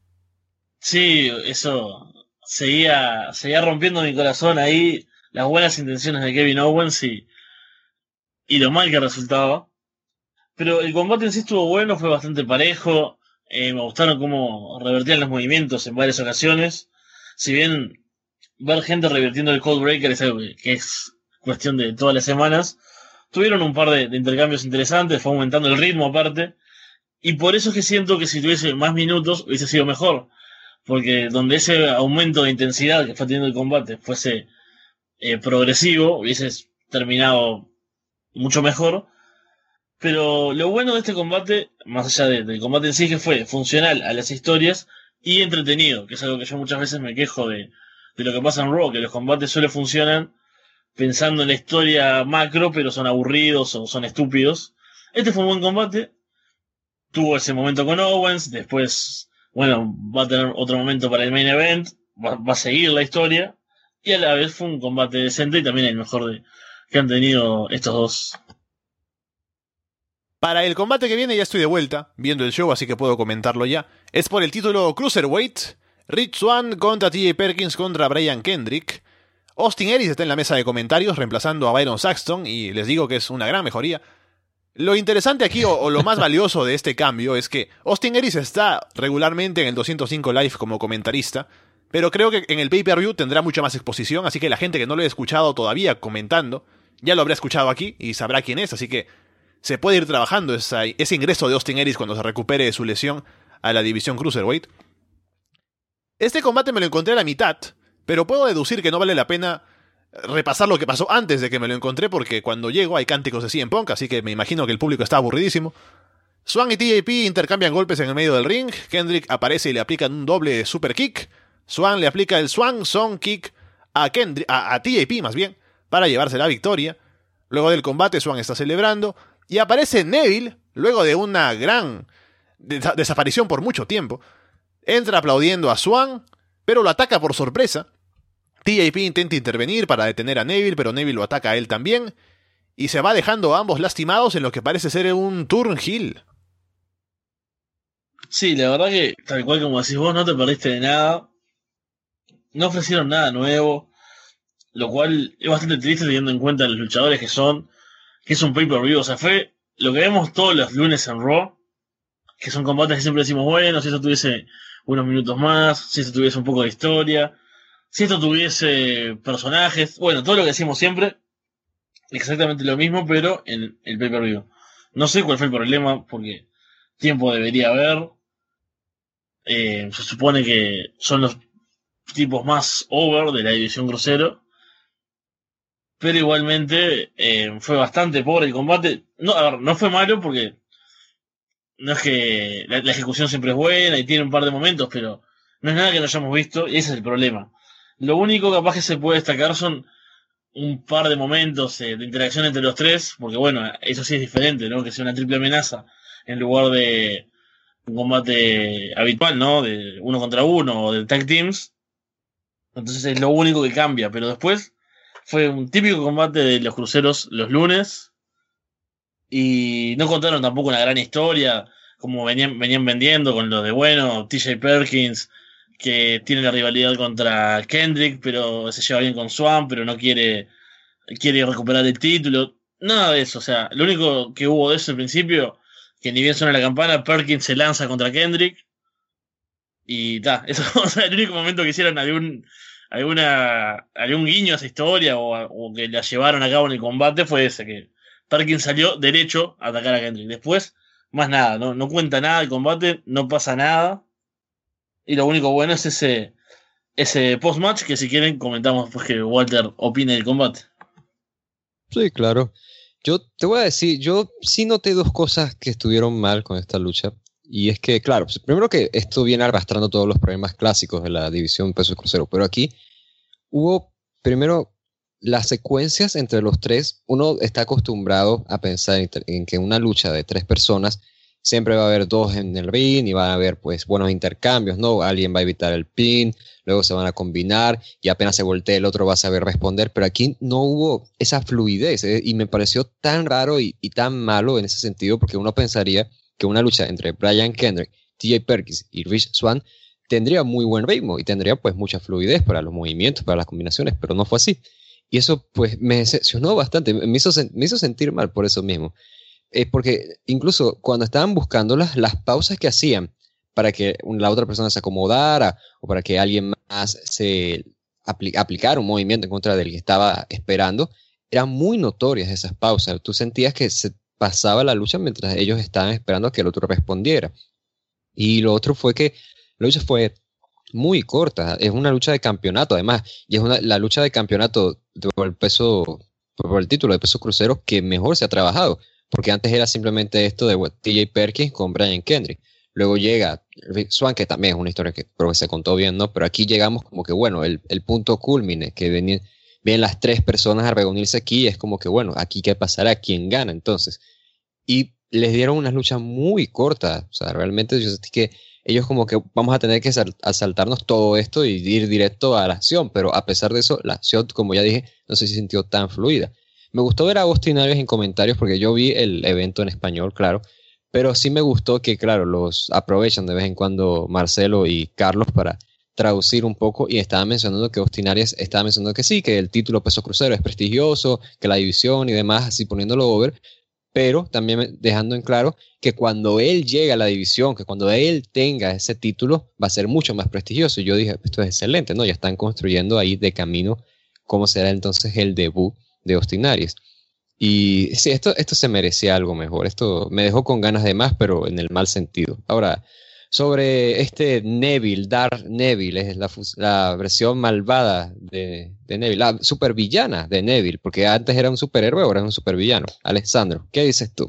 Sí, eso seguía, seguía rompiendo mi corazón ahí, las buenas intenciones de Kevin Owens y, y lo mal que resultaba. Pero el combate en sí estuvo bueno, fue bastante parejo. Eh, me gustaron cómo revertían los movimientos en varias ocasiones. Si bien ver gente revirtiendo el Cold Breaker es algo que, que es cuestión de todas las semanas, tuvieron un par de, de intercambios interesantes, fue aumentando el ritmo aparte. Y por eso es que siento que si tuviese más minutos hubiese sido mejor. Porque donde ese aumento de intensidad que fue teniendo el combate fuese eh, progresivo, hubieses terminado mucho mejor. Pero lo bueno de este combate, más allá de, del combate en sí, que fue funcional a las historias y entretenido, que es algo que yo muchas veces me quejo de, de lo que pasa en Raw, que los combates solo funcionan pensando en la historia macro, pero son aburridos o son estúpidos. Este fue un buen combate, tuvo ese momento con Owens, después, bueno, va a tener otro momento para el main event, va, va a seguir la historia, y a la vez fue un combate decente y también el mejor de, que han tenido estos dos. Para el combate que viene ya estoy de vuelta, viendo el show, así que puedo comentarlo ya. Es por el título Cruiserweight. Rich Swann contra T J Perkins contra Brian Kendrick. Austin Aries está en la mesa de comentarios reemplazando a Byron Saxton y les digo que es una gran mejoría. Lo interesante aquí, o, o lo más valioso de este cambio, es que Austin Aries está regularmente en el doscientos cinco Live como comentarista, pero creo que en el pay-per-view tendrá mucha más exposición, así que la gente que no lo haya escuchado todavía comentando, ya lo habrá escuchado aquí y sabrá quién es, así que se puede ir trabajando esa, ese ingreso de Austin Aries cuando se recupere de su lesión a la división Cruiserweight. Este combate me lo encontré a la mitad, pero puedo deducir que no vale la pena repasar lo que pasó antes de que me lo encontré, porque cuando llego hay cánticos de C M Punk, así que me imagino que el público está aburridísimo. Swann y T J P intercambian golpes en el medio del ring, Kendrick aparece y le aplican un doble super kick, Swann le aplica el Swan Song Kick a, Kendrick, a, a T J P más bien, para llevarse la victoria. Luego del combate Swann está celebrando, y aparece Neville, luego de una gran des- desaparición por mucho tiempo. Entra aplaudiendo a Swann, pero lo ataca por sorpresa. T J P intenta intervenir para detener a Neville, pero Neville lo ataca a él también, y se va dejando a ambos lastimados en lo que parece ser un turn heel. Sí, la verdad que, tal cual como decís vos, no te perdiste de nada. No ofrecieron nada nuevo, lo cual es bastante triste teniendo en cuenta los luchadores que son, que es un pay-per-view. O sea, fue lo que vemos todos los lunes en Raw, que son combates que siempre decimos, bueno, si esto tuviese unos minutos más, si esto tuviese un poco de historia, si esto tuviese personajes, bueno, todo lo que decimos siempre, exactamente lo mismo, pero en el pay-per-view. No sé cuál fue el problema, porque tiempo debería haber. Eh, se supone que son los tipos más over de la división crucero. Pero igualmente eh, fue bastante pobre el combate. No, a ver, no fue malo porque no es que la, la ejecución siempre es buena y tiene un par de momentos, pero no es nada que no hayamos visto y ese es el problema. Lo único capaz que se puede destacar son un par de momentos eh, de interacción entre los tres, porque bueno, eso sí es diferente, ¿no? Que sea una triple amenaza en lugar de un combate habitual, ¿no? De uno contra uno o de tag teams. Entonces es lo único que cambia, pero después fue un típico combate de los cruceros los lunes y no contaron tampoco una gran historia como venían, venían vendiendo con lo de, bueno, T J Perkins que tiene la rivalidad contra Kendrick, pero se lleva bien con Swan, pero no quiere, quiere recuperar el título. Nada de eso, o sea, lo único que hubo de eso al principio, que ni bien suena la campana, Perkins se lanza contra Kendrick y ta, eso, o sea, el único momento que hicieron algún, alguna, algún guiño a esa historia o, o que la llevaron a cabo en el combate fue ese, que Perkins salió derecho a atacar a Kendrick. Después, más nada, no, no cuenta nada el combate, no pasa nada. Y lo único bueno es ese, ese post-match que si quieren comentamos pues que Walter opine del combate. Sí, claro. Yo te voy a decir, yo sí noté dos cosas que estuvieron mal con esta lucha. Y es que, claro, primero que esto viene arrastrando todos los problemas clásicos de la división peso crucero. Pero aquí hubo, primero, las secuencias entre los tres. Uno está acostumbrado a pensar en, en que una lucha de tres personas siempre va a haber dos en el ring y van a haber pues buenos intercambios, ¿no? Alguien va a evitar el pin, luego se van a combinar y apenas se voltee el otro va a saber responder, pero aquí no hubo esa fluidez ¿eh? Y me pareció tan raro y, y tan malo en ese sentido porque uno pensaría que una lucha entre Brian Kendrick, T J Perkins y Rich Swann tendría muy buen ritmo y tendría pues mucha fluidez para los movimientos, para las combinaciones, pero no fue así. Y eso pues me decepcionó bastante, me hizo, me hizo sentir mal por eso mismo. Eh, porque incluso cuando estaban buscando las, las pausas que hacían para que la otra persona se acomodara o para que alguien más se apli- aplicara un movimiento en contra del que estaba esperando, eran muy notorias esas pausas. Tú sentías que se pasaba la lucha mientras ellos estaban esperando a que el otro respondiera. Y lo otro fue que la lucha fue muy corta. Es una lucha de campeonato además. Y es una, la lucha de campeonato por el peso, por el título de peso crucero que mejor se ha trabajado. Porque antes era simplemente esto de T J Perkins con Brian Kendrick. Luego llega Rick Swann, que también es una historia que creo que se contó bien, ¿no? Pero aquí llegamos como que, bueno, el, el punto culmine, que ven, ven las tres personas a reunirse aquí, es como que, bueno, aquí qué pasará, quién gana entonces. Y les dieron unas luchas muy cortas. O sea, realmente yo sentí que ellos como que vamos a tener que sal, a saltarnos todo esto y ir directo a la acción. Pero a pesar de eso, la acción, como ya dije, no se sintió tan fluida. Me gustó ver a Austin Aries en comentarios porque yo vi el evento en español, claro, pero sí me gustó que, claro, los aprovechan de vez en cuando Marcelo y Carlos para traducir un poco y estaba mencionando que Austin Aries estaba mencionando que sí, que el título peso crucero es prestigioso, que la división y demás, así poniéndolo over, pero también dejando en claro que cuando él llega a la división, que cuando él tenga ese título va a ser mucho más prestigioso. Y yo dije, esto es excelente, ¿no? Ya están construyendo ahí de camino cómo será entonces el debut de Austin Aries. Y sí, esto, esto se merecía algo mejor. Esto me dejó con ganas de más, pero en el mal sentido. Ahora, sobre este Neville, Dark Neville, es la, la versión malvada de, de Neville, la supervillana de Neville, porque antes era un superhéroe, ahora es un supervillano. Alessandro, ¿qué dices tú?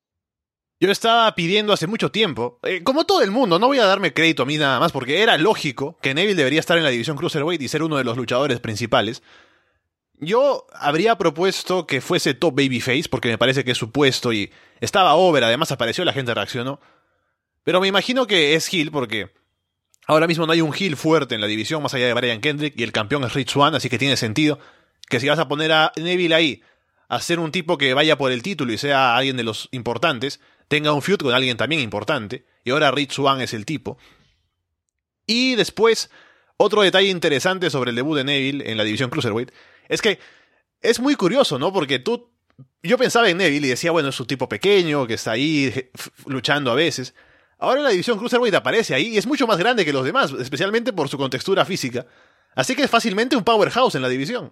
Yo estaba pidiendo hace mucho tiempo, eh, como todo el mundo, no voy a darme crédito a mí nada más, porque era lógico que Neville debería estar en la división Cruiserweight y ser uno de los luchadores principales. Yo habría propuesto que fuese top babyface, porque me parece que es su puesto y estaba over, además apareció, la gente reaccionó. Pero me imagino que es heel porque ahora mismo no hay un heel fuerte en la división más allá de Brian Kendrick y el campeón es Rich Swann, así que tiene sentido que si vas a poner a Neville ahí a ser un tipo que vaya por el título y sea alguien de los importantes, tenga un feud con alguien también importante, y ahora Rich Swann es el tipo. Y después, otro detalle interesante sobre el debut de Neville en la división Cruiserweight es que es muy curioso, ¿no? Porque tú... Yo pensaba en Neville y decía, bueno, es un tipo pequeño que está ahí luchando a veces. Ahora en la división Cruiserweight aparece ahí y es mucho más grande que los demás, especialmente por su contextura física. Así que es fácilmente un powerhouse en la división.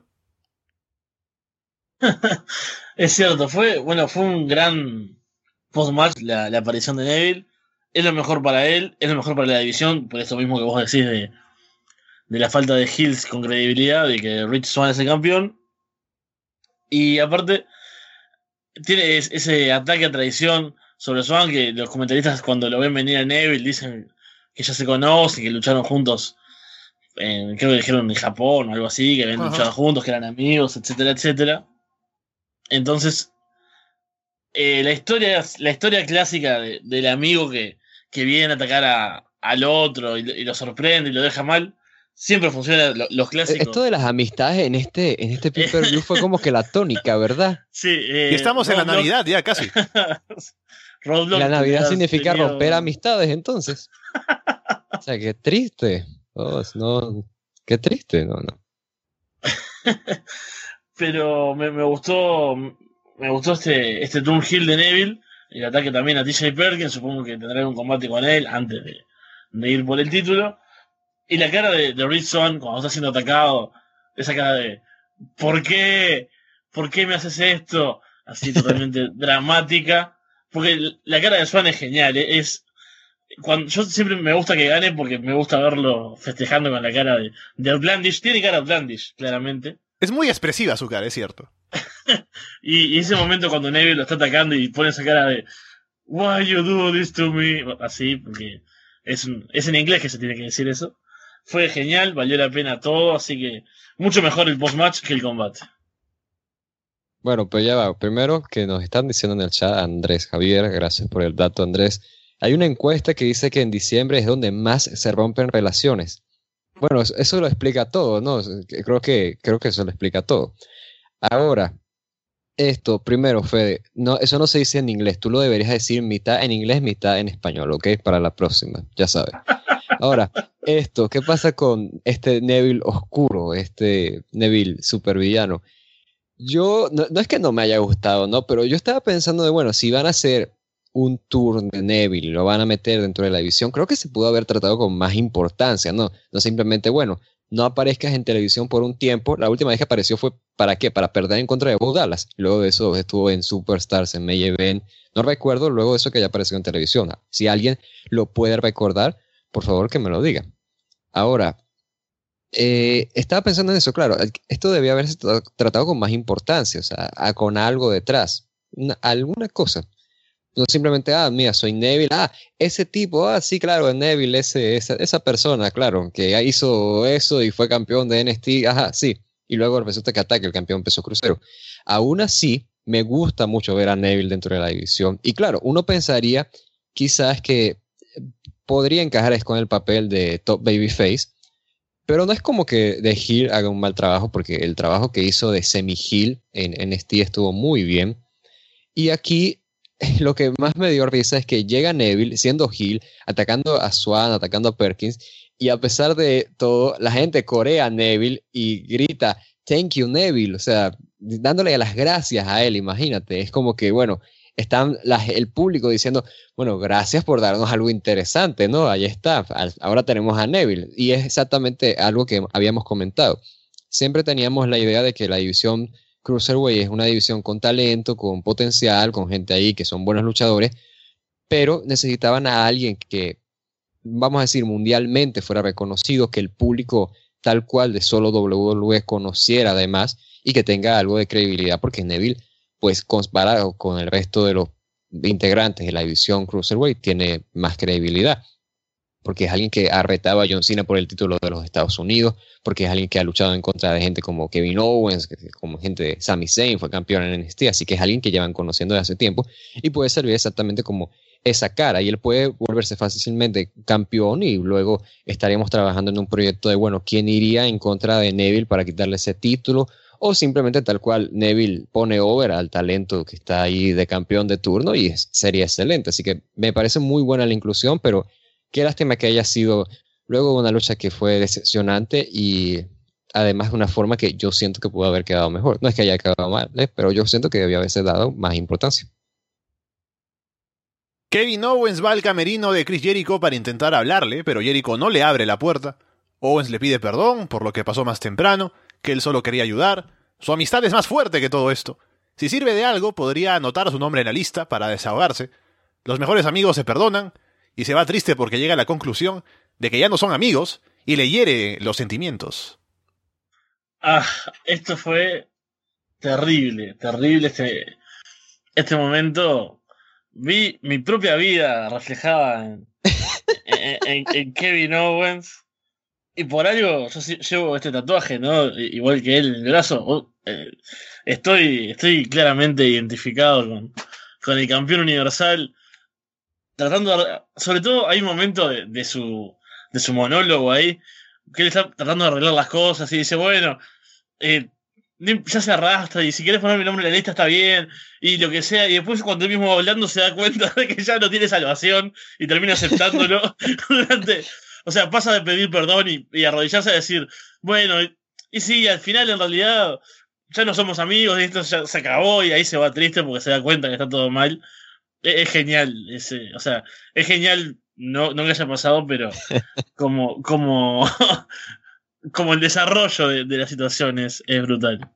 Es cierto, fue, bueno, fue un gran post-match la, la aparición de Neville. Es lo mejor para él, es lo mejor para la división, por eso mismo que vos decís de, de la falta de heels con credibilidad, de que Rich Swann es el campeón. Y aparte, tiene ese ataque a traición sobre Swann, que los comentaristas cuando lo ven venir a Neville dicen que ya se conocen, que lucharon juntos, en, creo que dijeron en Japón o algo así, que habían uh-huh. luchado juntos, que eran amigos, etcétera, etcétera. Entonces, eh, la historia la historia clásica de, del amigo que, que viene a atacar a, al otro y, y lo sorprende y lo deja mal, siempre funciona. Lo, los clásicos. Esto de las amistades en este en este pay-per-view fue como que la tónica, ¿verdad? Sí. Eh, y estamos en la Navidad ya casi. La Navidad significa tenido... romper amistades, entonces. O sea, qué triste. Oh, no, qué triste, no, no. Pero me, me gustó me gustó este este turn heel de Neville, el ataque también a T J Perkins, supongo que tendrá un combate con él antes de, de ir por el título. Y la cara de, de Rich Swann cuando está siendo atacado, esa cara de ¿por qué? ¿Por qué me haces esto? Así totalmente dramática. Porque la cara de Swann es genial, ¿eh? Es cuando yo siempre me gusta que gane porque me gusta verlo festejando con la cara de, de Outlandish. Tiene cara Outlandish, claramente. Es muy expresiva su cara, es cierto. y, y ese momento cuando Neville lo está atacando y pone esa cara de Why you do this to me? Así, porque es, un, es en inglés que se tiene que decir eso. Fue genial, valió la pena todo, así que mucho mejor el post-match que el combate. Bueno, pues ya va. Primero que nos están diciendo en el chat, Andrés Javier, gracias por el dato, Andrés. Hay una encuesta que dice que en diciembre es donde más se rompen relaciones. Bueno, eso lo explica todo, ¿no? Creo que, creo que eso lo explica todo. Ahora, esto, primero, Fede, no, eso no se dice en inglés. Tú lo deberías decir mitad en inglés, mitad en español, ¿ok? Para la próxima, ya sabes. Ahora, esto, ¿qué pasa con este Neville oscuro, este Neville supervillano? Yo, no, no es que no me haya gustado, ¿no? Pero yo estaba pensando de, bueno, si van a hacer un tour de Neville, lo van a meter dentro de la división, creo que se pudo haber tratado con más importancia, ¿no? No simplemente, bueno, no aparezcas en televisión por un tiempo. La última vez que apareció fue, ¿para qué? Para perder en contra de Bo Dallas. Luego de eso estuvo en Superstars, en May Event. No recuerdo luego de eso que haya aparecido en televisión. Si alguien lo puede recordar, por favor que me lo diga. Ahora, eh, estaba pensando en eso, claro, esto debía haberse tratado con más importancia, o sea, a, con algo detrás, una, alguna cosa. No simplemente, ah, mira, soy Neville, ah, ese tipo, ah, sí, claro, Neville, ese, esa, esa persona, claro, que hizo eso y fue campeón de N X T, ajá, sí, y luego resulta que ataca el campeón peso crucero. Aún así, me gusta mucho ver a Neville dentro de la división, y claro, uno pensaría quizás que podría encajar con el papel de top babyface, pero no es como que de heel haga un mal trabajo, porque el trabajo que hizo de semi-heel en N X T estuvo muy bien, y aquí lo que más me dio risa es que llega Neville siendo heel, atacando a Swann, atacando a Perkins, y a pesar de todo, la gente corea a Neville y grita, thank you Neville, o sea, dándole las gracias a él, imagínate, es como que, bueno, están la, el público diciendo, bueno, gracias por darnos algo interesante, ¿no? Ahí está, ahora tenemos a Neville, y es exactamente algo que habíamos comentado. Siempre teníamos la idea de que la división Cruiserweight es una división con talento, con potencial, con gente ahí que son buenos luchadores, pero necesitaban a alguien que, vamos a decir, mundialmente fuera reconocido, que el público tal cual de solo doble u doble u E conociera además y que tenga algo de credibilidad, porque Neville, pues comparado con el resto de los integrantes de la división Cruiserweight, tiene más credibilidad. Porque es alguien que ha retado a John Cena por el título de los Estados Unidos, porque es alguien que ha luchado en contra de gente como Kevin Owens, como gente de Sami Zayn, fue campeón en N X T, así que es alguien que llevan conociendo desde hace tiempo y puede servir exactamente como esa cara, y él puede volverse fácilmente campeón y luego estaríamos trabajando en un proyecto de, bueno, ¿quién iría en contra de Neville para quitarle ese título? O simplemente tal cual Neville pone over al talento que está ahí de campeón de turno y es, sería excelente, así que me parece muy buena la inclusión, pero qué lástima que haya sido luego una lucha que fue decepcionante y además de una forma que yo siento que pudo haber quedado mejor. No es que haya quedado mal, ¿eh? Pero yo siento que debía haberse dado más importancia. Kevin Owens va al camerino de Chris Jericho para intentar hablarle, pero Jericho no le abre la puerta. Owens le pide perdón por lo que pasó más temprano, que él solo quería ayudar. Su amistad es más fuerte que todo esto. Si sirve de algo, podría anotar su nombre en la lista para desahogarse. Los mejores amigos se perdonan, y se va triste porque llega a la conclusión de que ya no son amigos y le hiere los sentimientos. Ah, esto fue terrible, terrible este, este momento. Vi mi propia vida reflejada en, en, en, en Kevin Owens. Y por algo yo llevo este tatuaje, ¿no? Igual que él en el brazo. Oh, eh, estoy, estoy claramente identificado con, con el campeón universal. Tratando de, sobre todo hay un momento de, de su de su monólogo ahí que él está tratando de arreglar las cosas y dice, bueno, eh, ya se arrastra y si quieres poner mi nombre en la lista está bien y lo que sea, y después cuando él mismo va hablando se da cuenta de que ya no tiene salvación y termina aceptándolo durante, o sea, pasa de pedir perdón y, y arrodillarse a decir, bueno, y, y sí, al final en realidad ya no somos amigos y esto ya se acabó, y ahí se va triste porque se da cuenta que está todo mal. Es, es genial, ese, o sea, es genial, no, no que haya pasado, pero como, como, como el desarrollo de, de la situación es, es brutal.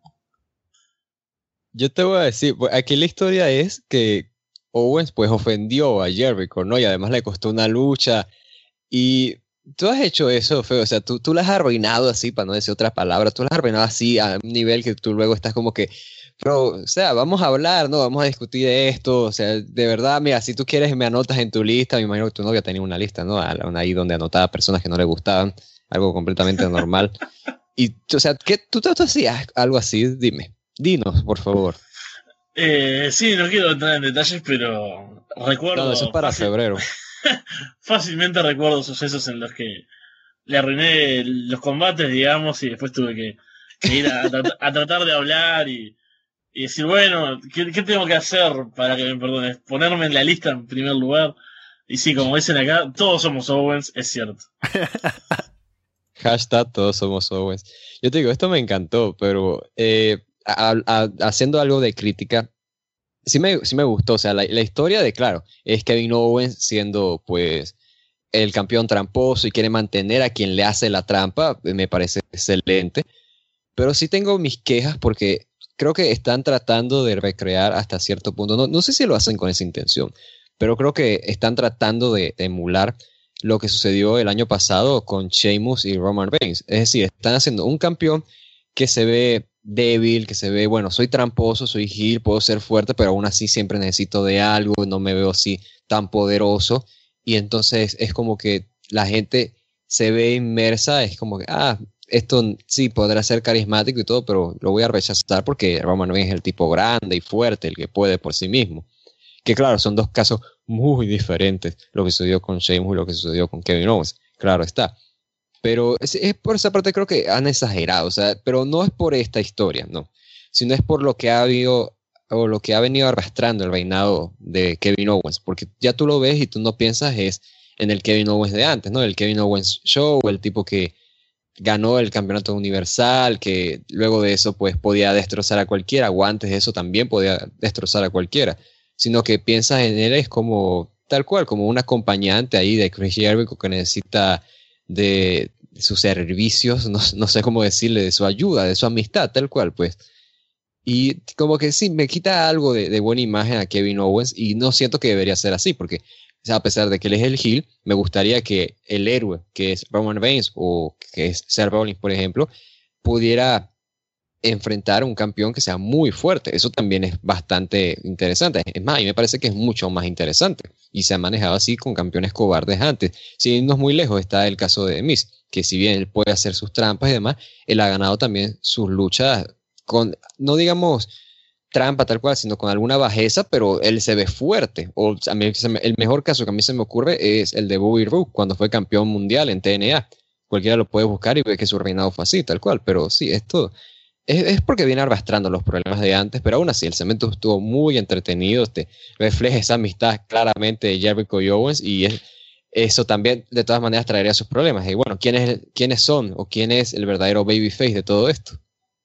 Yo te voy a decir, pues, aquí la historia es que Owens pues ofendió a Jericho, ¿no? Y además le costó una lucha. Y tú has hecho eso, feo. O sea, tú, tú la has arruinado así, para no decir otras palabras. Tú la has arruinado así a un nivel que tú luego estás como que, pero, o sea, vamos a hablar, ¿no? Vamos a discutir de esto. O sea, de verdad, mira, si tú quieres me anotas en tu lista. Me imagino que tu novia tenía una lista, ¿no? Una ahí donde anotaba personas que no le gustaban. Algo completamente normal. Y, o sea, ¿qué, tú, tú, tú hacías algo así? Dime. Dinos, por favor. Eh, sí, no quiero entrar en detalles, pero recuerdo... No, eso es para fácil, febrero. Fácilmente recuerdo sucesos en los que le arruiné los combates, digamos, y después tuve que, que ir a, a, a tratar de hablar y, y decir, bueno, ¿qué, ¿qué tengo que hacer para que me perdones? Ponerme en la lista en primer lugar. Y sí, como dicen acá, todos somos Owens, es cierto. Hashtag todos somos Owens. Yo te digo, esto me encantó, pero eh, a, a, haciendo algo de crítica, sí me, sí me gustó. O sea, la, la historia de, claro, es Kevin Owens siendo, pues, el campeón tramposo y quiere mantener a quien le hace la trampa. Me parece excelente. Pero sí tengo mis quejas porque creo que están tratando de recrear hasta cierto punto. No, no sé si lo hacen con esa intención, pero creo que están tratando de, de emular lo que sucedió el año pasado con Sheamus y Roman Reigns. Es decir, están haciendo un campeón que se ve débil, que se ve, bueno, soy tramposo, soy heel, puedo ser fuerte, pero aún así siempre necesito de algo, no me veo así tan poderoso. Y entonces es como que la gente se ve inmersa, es como que, ah, esto sí podrá ser carismático y todo, pero lo voy a rechazar porque Roman Reigns es el tipo grande y fuerte, el que puede por sí mismo. Que claro, son dos casos muy diferentes, lo que sucedió con Sheamus y lo que sucedió con Kevin Owens, claro está. Pero es, es por esa parte creo que han exagerado, o sea, pero no es por esta historia, no, sino es por lo que ha habido o lo que ha venido arrastrando el reinado de Kevin Owens, porque ya tú lo ves y tú no piensas es en el Kevin Owens de antes, ¿no? El Kevin Owens Show, el tipo que ganó el campeonato universal, que luego de eso pues podía destrozar a cualquiera, o antes de eso también podía destrozar a cualquiera, sino que piensas en él es como tal cual, como un acompañante ahí de Chris Jericho que necesita de, de sus servicios, no, no sé cómo decirle, de su ayuda, de su amistad, tal cual pues. Y como que sí, me quita algo de, de buena imagen a Kevin Owens y no siento que debería ser así, porque o sea, a pesar de que él es el heel, me gustaría que el héroe, que es Roman Reigns o que es Seth Rollins, por ejemplo, pudiera enfrentar a un campeón que sea muy fuerte. Eso también es bastante interesante. Es más, y me parece que es mucho más interesante. Y se ha manejado así con campeones cobardes antes. Sin irnos muy lejos está el caso de Miz, que si bien él puede hacer sus trampas y demás, él ha ganado también sus luchas con, no digamos trampa tal cual, sino con alguna bajeza, pero él se ve fuerte. O a mí, el mejor caso que a mí se me ocurre es el de Bobby Roode cuando fue campeón mundial en T N A. Cualquiera lo puede buscar y ve que su reinado fue así, tal cual. Pero sí, esto es, es porque viene arrastrando los problemas de antes, pero aún así el segmento estuvo muy entretenido. Te refleja esa amistad claramente de Jericho y Owens, y es, eso también de todas maneras traería sus problemas. Y bueno, ¿quién es, quiénes son o quién es el verdadero babyface de todo esto?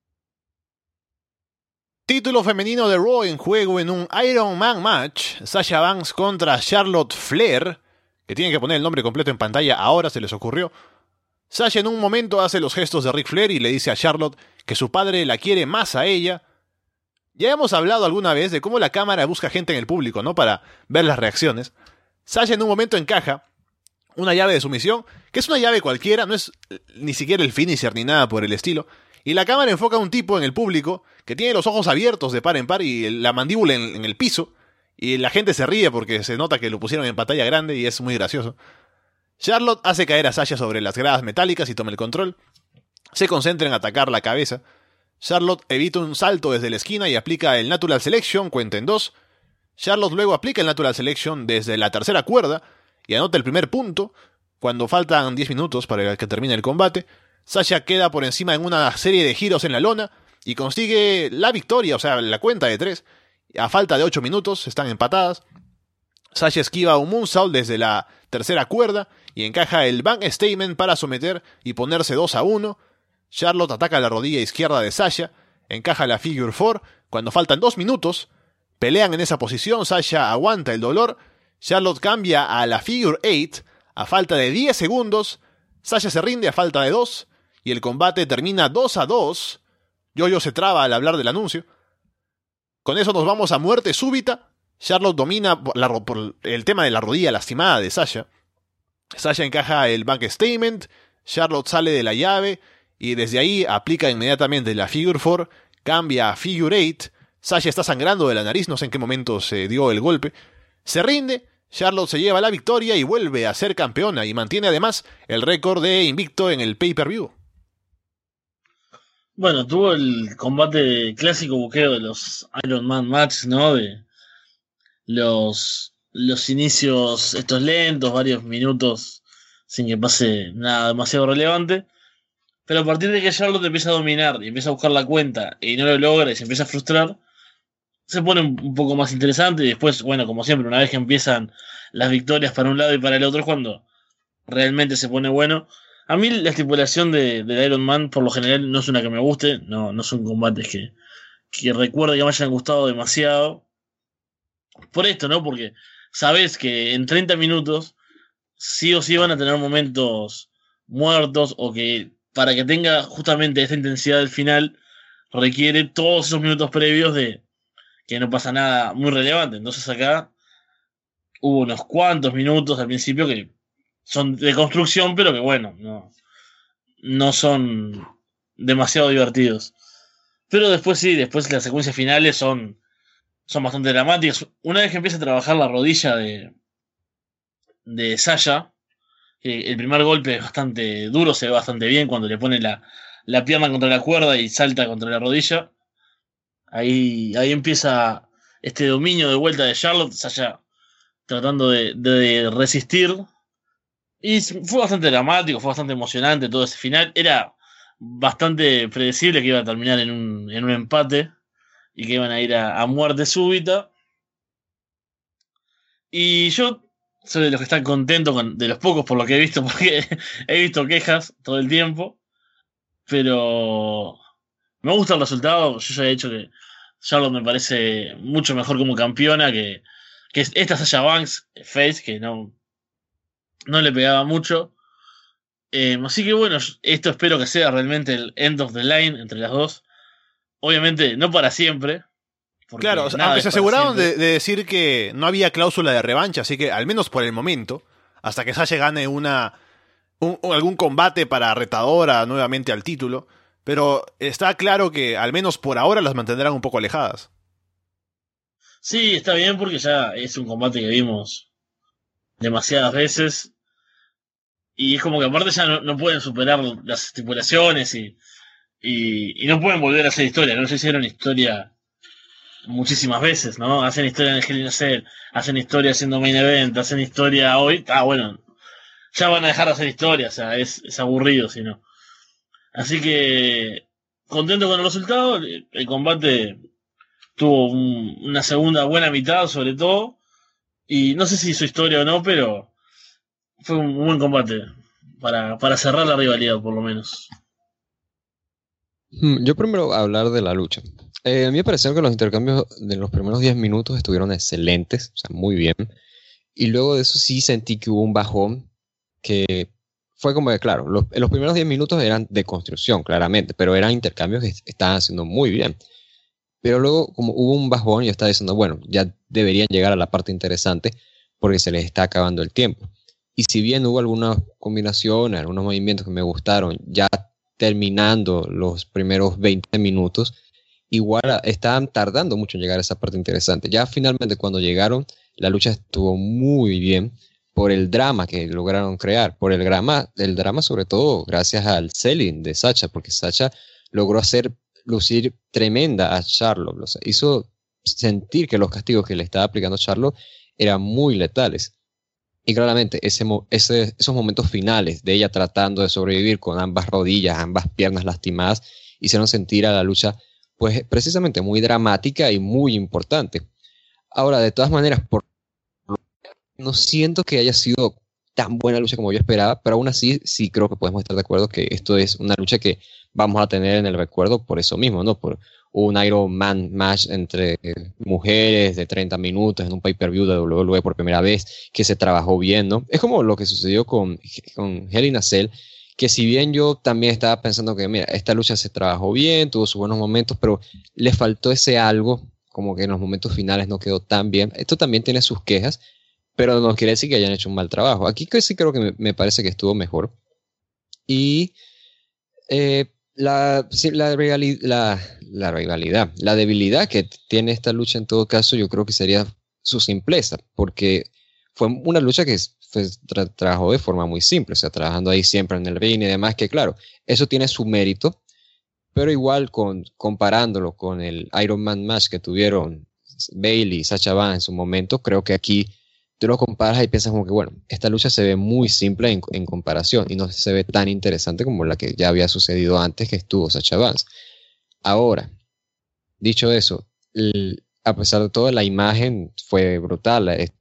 Título femenino de Raw en juego en un Iron Man match. Sasha Banks contra Charlotte Flair, que tienen que poner el nombre completo en pantalla, ahora se les ocurrió. Sasha en un momento hace los gestos de Ric Flair y le dice a Charlotte que su padre la quiere más a ella. Ya hemos hablado alguna vez de cómo la cámara busca gente en el público, ¿no? Para ver las reacciones. Sasha en un momento encaja una llave de sumisión, que es una llave cualquiera, no es ni siquiera el finisher ni nada por el estilo. Y la cámara enfoca a un tipo en el público que tiene los ojos abiertos de par en par y la mandíbula en, en el piso. Y la gente se ríe porque se nota que lo pusieron en pantalla grande y es muy gracioso. Charlotte hace caer a Sasha sobre las gradas metálicas y toma el control. Se concentra en atacar la cabeza. Charlotte evita un salto desde la esquina y aplica el Natural Selection, cuenta en dos. Charlotte luego aplica el Natural Selection desde la tercera cuerda y anota el primer punto. Cuando faltan diez minutos para que termine el combate, Sasha queda por encima en una serie de giros en la lona y consigue la victoria, o sea, la cuenta de tres. A falta de ocho minutos, están empatadas. Sasha esquiva un moonsault desde la tercera cuerda y encaja el Bank Statement para someter y ponerse dos a uno. Charlotte ataca la rodilla izquierda de Sasha, encaja la Figure four. Cuando faltan dos minutos, pelean en esa posición, Sasha aguanta el dolor. Charlotte cambia a la Figure eight a falta de diez segundos. Sasha se rinde a falta de dos y el combate termina dos a dos. Yo-Yo se traba al hablar del anuncio. Con eso nos vamos a muerte súbita. Charlotte domina por, la, por el tema de la rodilla lastimada de Sasha. Sasha encaja el Bank Statement. Charlotte sale de la llave y desde ahí aplica inmediatamente la Figure four. Cambia a Figure eight. Sasha está sangrando de la nariz, no sé en qué momento se dio el golpe. Se rinde. Charlotte se lleva la victoria y vuelve a ser campeona y mantiene además el récord de invicto en el pay-per-view. Bueno, tuvo el combate clásico buqueo de los Iron Man match, ¿no? De los, los inicios estos lentos, varios minutos sin que pase nada demasiado relevante. Pero a partir de que Charlotte empieza a dominar y empieza a buscar la cuenta y no lo logra y se empieza a frustrar, se pone un poco más interesante. Y después, bueno, como siempre, una vez que empiezan las victorias para un lado y para el otro es cuando realmente se pone bueno. A mí la estipulación de, de Iron Man por lo general no es una que me guste, no, no son combates que, que recuerde que me hayan gustado demasiado. Por esto, ¿no? Porque sabes que en treinta minutos sí o sí van a tener momentos muertos o que para que tenga justamente esta intensidad del final requiere todos esos minutos previos de que no pasa nada muy relevante. Entonces acá hubo unos cuantos minutos al principio que son de construcción, pero que bueno, no, no son demasiado divertidos. Pero después sí, después las secuencias finales son, son bastante dramáticas. Una vez que empieza a trabajar la rodilla de, de Sasha, que el primer golpe es bastante duro, se ve bastante bien cuando le pone la, la pierna contra la cuerda y salta contra la rodilla. Ahí, ahí empieza este dominio de vuelta de Charlotte, Sasha tratando de, de resistir. Y fue bastante dramático, fue bastante emocionante todo ese final. Era bastante predecible que iba a terminar en un, en un empate y que iban a ir a, a muerte súbita. Y yo soy de los que están contentos, con, de los pocos por lo que he visto, porque he visto quejas todo el tiempo. Pero me gusta el resultado. Yo ya he dicho que Charlotte me parece mucho mejor como campeona que, que esta Sasha Banks face, que no... no le pegaba mucho. Eh, así que bueno, esto espero que sea realmente el end of the line entre las dos. Obviamente, no para siempre. Claro, aunque se aseguraron de, de decir que no había cláusula de revancha, así que al menos por el momento, hasta que Sasha gane una un, algún combate para retadora nuevamente al título. Pero está claro que al menos por ahora las mantendrán un poco alejadas. Sí, está bien porque ya es un combate que vimos demasiadas veces. Y es como que aparte ya no, no pueden superar las estipulaciones y, y, y no pueden volver a hacer historia. No se hicieron historia muchísimas veces, ¿no? Hacen historia en el Hell in a Cell, hacen historia haciendo main event, hacen historia hoy. Ah, bueno, ya van a dejar de hacer historia, o sea, es, es aburrido si no. Así que contento con el resultado. El, el combate tuvo un, una segunda buena mitad sobre todo. Y no sé si hizo historia o no, pero fue un buen combate para, para cerrar la rivalidad, por lo menos. Yo primero hablar de la lucha. Eh, a mí me pareció que los intercambios de los primeros diez minutos estuvieron excelentes, o sea, muy bien. Y luego de eso sí sentí que hubo un bajón que fue como de, claro, los, los primeros diez minutos eran de construcción, claramente, pero eran intercambios que estaban haciendo muy bien. Pero luego, como hubo un bajón, yo estaba diciendo, bueno, ya deberían llegar a la parte interesante porque se les está acabando el tiempo. Y si bien hubo algunas combinaciones, algunos movimientos que me gustaron, ya terminando los primeros veinte minutos, igual estaban tardando mucho en llegar a esa parte interesante. Ya finalmente cuando llegaron, la lucha estuvo muy bien por el drama que lograron crear, por el drama, el drama sobre todo gracias al selling de Sasha, porque Sasha logró hacer lucir tremenda a Charlotte, o sea, hizo sentir que los castigos que le estaba aplicando Charlotte eran muy letales. Y claramente ese, ese, esos momentos finales de ella tratando de sobrevivir con ambas rodillas, ambas piernas lastimadas, hicieron sentir a la lucha pues precisamente muy dramática y muy importante. Ahora, de todas maneras, por, no siento que haya sido tan buena lucha como yo esperaba, pero aún así sí creo que podemos estar de acuerdo que esto es una lucha que vamos a tener en el recuerdo por eso mismo, ¿no? Por un Iron Man match entre mujeres de treinta minutos en un pay-per-view de W W E por primera vez, que se trabajó bien, ¿no? Es como lo que sucedió con, con Hell in a Cell, que si bien yo también estaba pensando que, mira, esta lucha se trabajó bien, tuvo sus buenos momentos, pero le faltó ese algo, como que en los momentos finales no quedó tan bien. Esto también tiene sus quejas, pero no quiere decir que hayan hecho un mal trabajo. Aquí sí creo que me, me parece que estuvo mejor. Y eh, la, sí, la, reali- la, la rivalidad, la debilidad que tiene esta lucha en todo caso, yo creo que sería su simpleza, porque fue una lucha que fue, tra- trabajó de forma muy simple, o sea, trabajando ahí siempre en el ring y demás, que claro, eso tiene su mérito, pero igual con, comparándolo con el Iron Man match que tuvieron Bayley y Sasha Banks en su momento, creo que aquí tú lo comparas y piensas como que, bueno, esta lucha se ve muy simple en, en comparación y no se ve tan interesante como la que ya había sucedido antes que estuvo Sasha Banks. Ahora, dicho eso, el, a pesar de todo, la imagen fue brutal. Esto,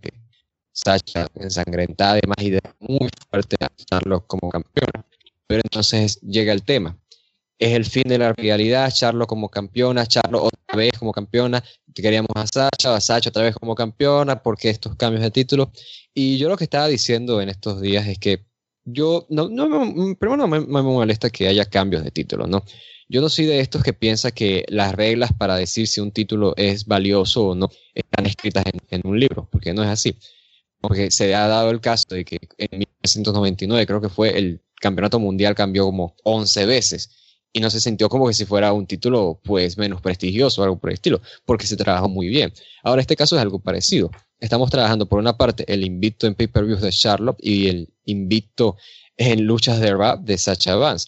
Sasha ensangrentada además y de muy fuerte a Charlotte como campeona. Pero entonces llega el tema. Es el fin de la rivalidad, Charlotte como campeona, Charlotte otra vez como campeona, queríamos a Sasha, a Sasha otra vez como campeona, porque estos cambios de título. Y yo lo que estaba diciendo en estos días es que yo, no, no me- primero no me, me molesta que haya cambios de título, ¿no? Yo no soy de estos que piensa que las reglas para decir si un título es valioso o no están escritas en, en un libro, porque no es así. Porque se ha dado el caso de que en mil novecientos noventa y nueve creo que fue el campeonato mundial cambió como once veces y no se sintió como que si fuera un título pues menos prestigioso o algo por el estilo, porque se trabajó muy bien. Ahora este caso es algo parecido. Estamos trabajando por una parte el invicto en pay-per-views de Charlotte y el invicto en luchas de rap de Sasha Banks.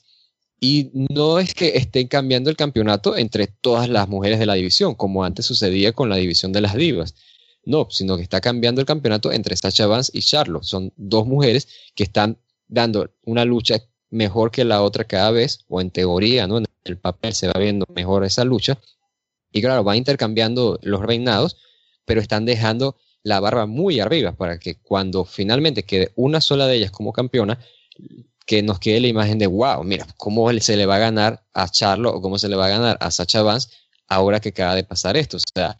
Y no es que estén cambiando el campeonato entre todas las mujeres de la división, como antes sucedía con la división de las divas. No, sino que está cambiando el campeonato entre Sasha Banks y Charlotte. Son dos mujeres que están dando una lucha mejor que la otra cada vez, o en teoría, ¿no? En el papel se va viendo mejor esa lucha. Y claro, van intercambiando los reinados, pero están dejando la barba muy arriba para que cuando finalmente quede una sola de ellas como campeona, que nos quede la imagen de wow, mira, cómo se le va a ganar a Charlotte o cómo se le va a ganar a Sasha Banks ahora que acaba de pasar esto. O sea,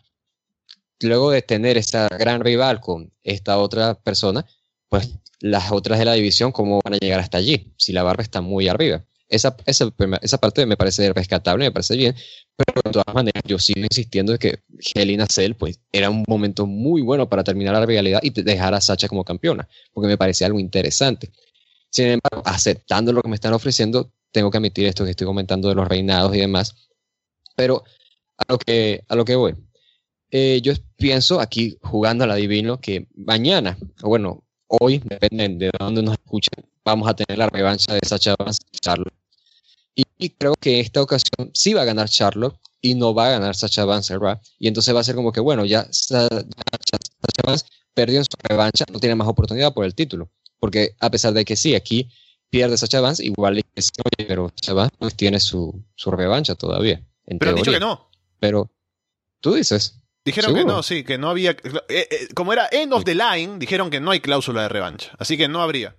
luego de tener esa gran rival con esta otra persona, pues las otras de la división, ¿cómo van a llegar hasta allí? Si la barra está muy arriba. Esa, esa, esa parte me parece rescatable, me parece bien, pero de todas maneras yo sigo insistiendo en que Hell in a Cell pues, era un momento muy bueno para terminar la rivalidad y dejar a Sasha como campeona, porque me parece algo interesante. Sin embargo, aceptando lo que me están ofreciendo, tengo que admitir esto que estoy comentando de los reinados y demás, pero a lo que, a lo que voy. Eh, yo pienso aquí, jugando al adivino, que mañana, o bueno, hoy, depende de dónde nos escuchen, vamos a tener la revancha de Sasha Banks y Charlotte. Y, y creo que esta ocasión sí va a ganar Charlotte y no va a ganar Sasha Banks, ¿verdad? Y entonces va a ser como que, bueno, ya Sa- Sasha, Sasha Banks perdió en su revancha, no tiene más oportunidad por el título. Porque a pesar de que sí, aquí pierde Sasha Banks, igual le dice, oye, pero Sasha Banks pues, tiene su, su revancha todavía, en Pero han dicho teoría. que no. Pero tú dices, Dijeron que ¿seguro? no, sí, que no había. eh, eh, como era end of the line, dijeron que no hay cláusula de revancha. Así que no habría.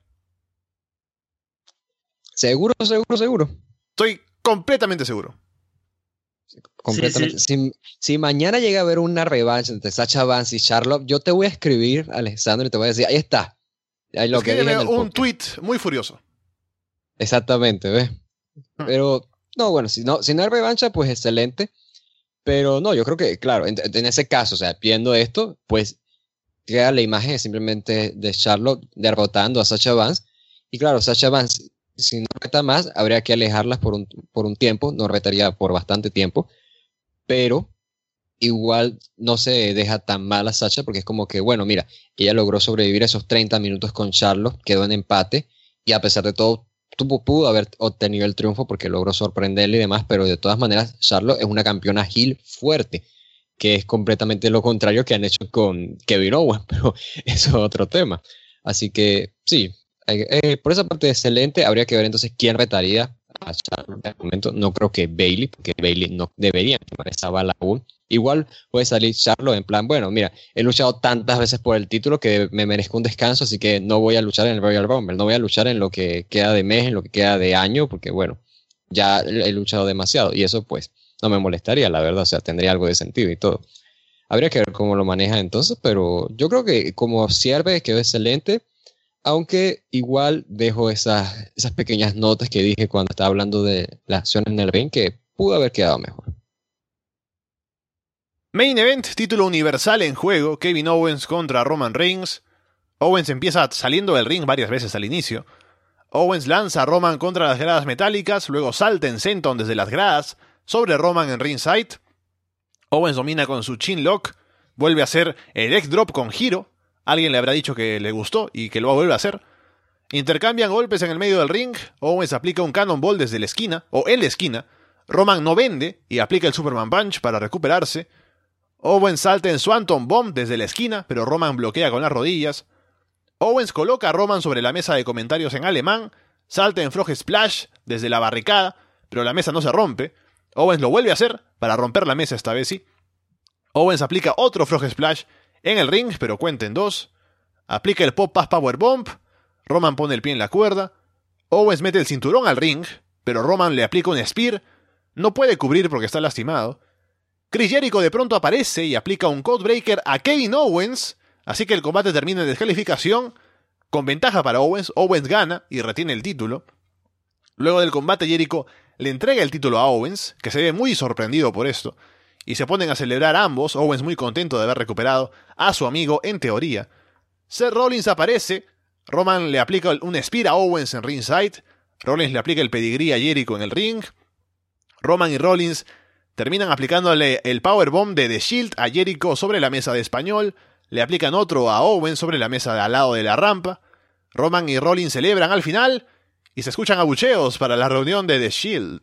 Seguro, seguro, seguro. Estoy completamente seguro. Completamente. Sí, sí. Si, si mañana llega a haber una revancha entre Sasha Banks y Charlotte, yo te voy a escribir, Alexandro, y te voy a decir, ahí está. Ahí lo que dije Escríbeme en el un podcast. tweet muy furioso. Exactamente, ¿ves? Hmm. Pero, no, bueno, si no, si no hay revancha, pues excelente. Pero no, yo creo que, claro, en, en ese caso, o sea, viendo esto, pues queda la imagen simplemente de Charlotte derrotando a Sasha Banks. Y claro, Sasha Banks, si no reta más, habría que alejarlas por un, por un tiempo, no retaría por bastante tiempo, pero igual no se deja tan mal a Sasha, porque es como que, bueno, mira, ella logró sobrevivir esos treinta minutos con Charlotte, quedó en empate, y a pesar de todo, tuvo, pudo haber obtenido el triunfo porque logró sorprenderle y demás, pero de todas maneras, Charlotte es una campeona heel fuerte, que es completamente lo contrario que han hecho con Kevin Owens, pero eso es otro tema. Así que, sí, eh, eh, por esa parte excelente, habría que ver entonces quién retaría a Charlotte en el momento. No creo que Bayley, porque Bayley no debería tomar esa bala aún. Igual puede salir Charlotte en plan, bueno, mira, he luchado tantas veces por el título que me merezco un descanso, así que no voy a luchar en el Royal Rumble, no voy a luchar en lo que queda de mes, en lo que queda de año, porque bueno, ya he luchado demasiado, y eso pues no me molestaría, la verdad, o sea, tendría algo de sentido y todo. Habría que ver cómo lo maneja entonces, pero yo creo que como sirve quedó excelente, aunque igual dejo esas, esas pequeñas notas que dije cuando estaba hablando de la acción en el ring, que pudo haber quedado mejor. Main Event, título universal en juego, Kevin Owens contra Roman Reigns. Owens empieza saliendo del ring varias veces al inicio. Owens lanza a Roman contra las gradas metálicas, luego salta en senton desde las gradas sobre Roman en ringside. Owens domina con su chin lock, vuelve a hacer el leg drop con giro. Alguien le habrá dicho que le gustó y que lo vuelve a hacer. Intercambian golpes en el medio del ring. Owens aplica un cannonball desde la esquina, o en la esquina. Roman no vende y aplica el Superman Punch para recuperarse. Owens salta en Swanton Bomb desde la esquina, pero Roman bloquea con las rodillas. Owens coloca a Roman sobre la mesa de comentarios en alemán, salta en Frog Splash desde la barricada, pero la mesa no se rompe. Owens lo vuelve a hacer, para romper la mesa esta vez sí. Owens aplica otro Frog Splash en el ring, pero cuenta en dos. Aplica el Pop Pass Power Bomb. Roman pone el pie en la cuerda. Owens mete el cinturón al ring, pero Roman le aplica un Spear. No puede cubrir porque está lastimado. Chris Jericho de pronto aparece y aplica un Codebreaker a Kevin Owens, así que el combate termina en descalificación, con ventaja para Owens. Owens gana y retiene el título. Luego del combate, Jericho le entrega el título a Owens, que se ve muy sorprendido por esto, y se ponen a celebrar ambos, Owens muy contento de haber recuperado a su amigo en teoría. Seth Rollins aparece, Roman le aplica un Spear a Owens en ringside, Rollins le aplica el pedigrí a Jericho en el ring, Roman y Rollins terminan aplicándole el Powerbomb de The Shield a Jericho sobre la mesa de español, le aplican otro a Owens sobre la mesa de al lado de la rampa, Roman y Rollins celebran al final, y se escuchan abucheos para la reunión de The Shield.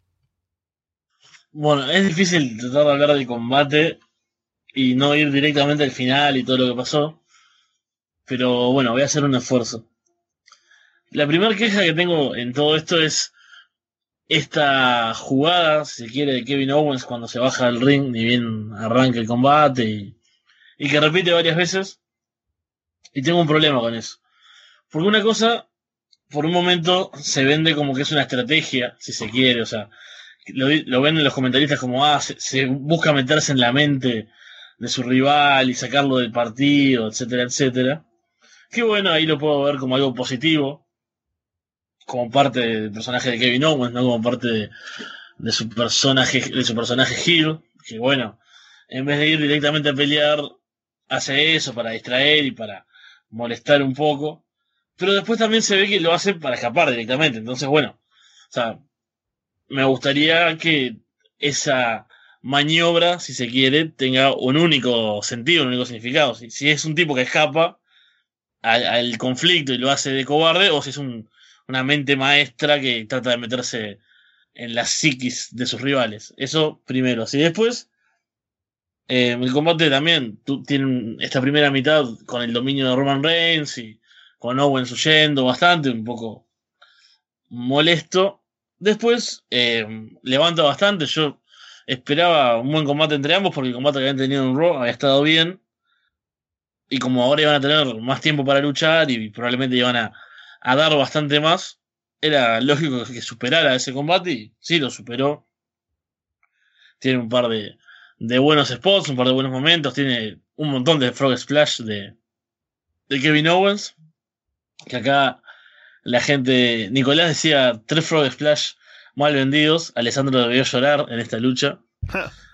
Bueno, es difícil tratar de hablar del combate y no ir directamente al final y todo lo que pasó, pero bueno, voy a hacer un esfuerzo. La primera queja que tengo en todo esto es esta jugada, si se quiere, de Kevin Owens cuando se baja del ring, ni bien arranca el combate, y, y que repite varias veces, y tengo un problema con eso. Porque una cosa, por un momento, se vende como que es una estrategia, si se quiere, o sea, lo, lo ven los comentaristas como, ah, se, se busca meterse en la mente de su rival y sacarlo del partido, etcétera, etcétera. Que bueno, ahí lo puedo ver como algo positivo, como parte del personaje de Kevin Owens, no como parte de, de su personaje, de su personaje heel, que bueno, en vez de ir directamente a pelear, hace eso para distraer y para molestar un poco, pero después también se ve que lo hace para escapar directamente, entonces bueno, o sea, me gustaría que esa maniobra, si se quiere, tenga un único sentido, un único significado. Si, si es un tipo que escapa al, al conflicto y lo hace de cobarde, o si es un, una mente maestra que trata de meterse en la psiquis de sus rivales. Eso primero. Si después, eh, el combate también tú, tiene esta primera mitad con el dominio de Roman Reigns y con Owens huyendo bastante, un poco molesto. Después eh, levanta bastante. Yo esperaba un buen combate entre ambos porque el combate que habían tenido en Raw había estado bien. Y como ahora iban a tener más tiempo para luchar y probablemente iban a, a dar bastante más, era lógico que superara ese combate y sí, lo superó. Tiene un par de, de buenos spots, un par de buenos momentos. Tiene un montón de Frog Splash de, de Kevin Owens. Que acá la gente, Nicolás decía tres Frog Splash mal vendidos. Alessandro debió llorar en esta lucha.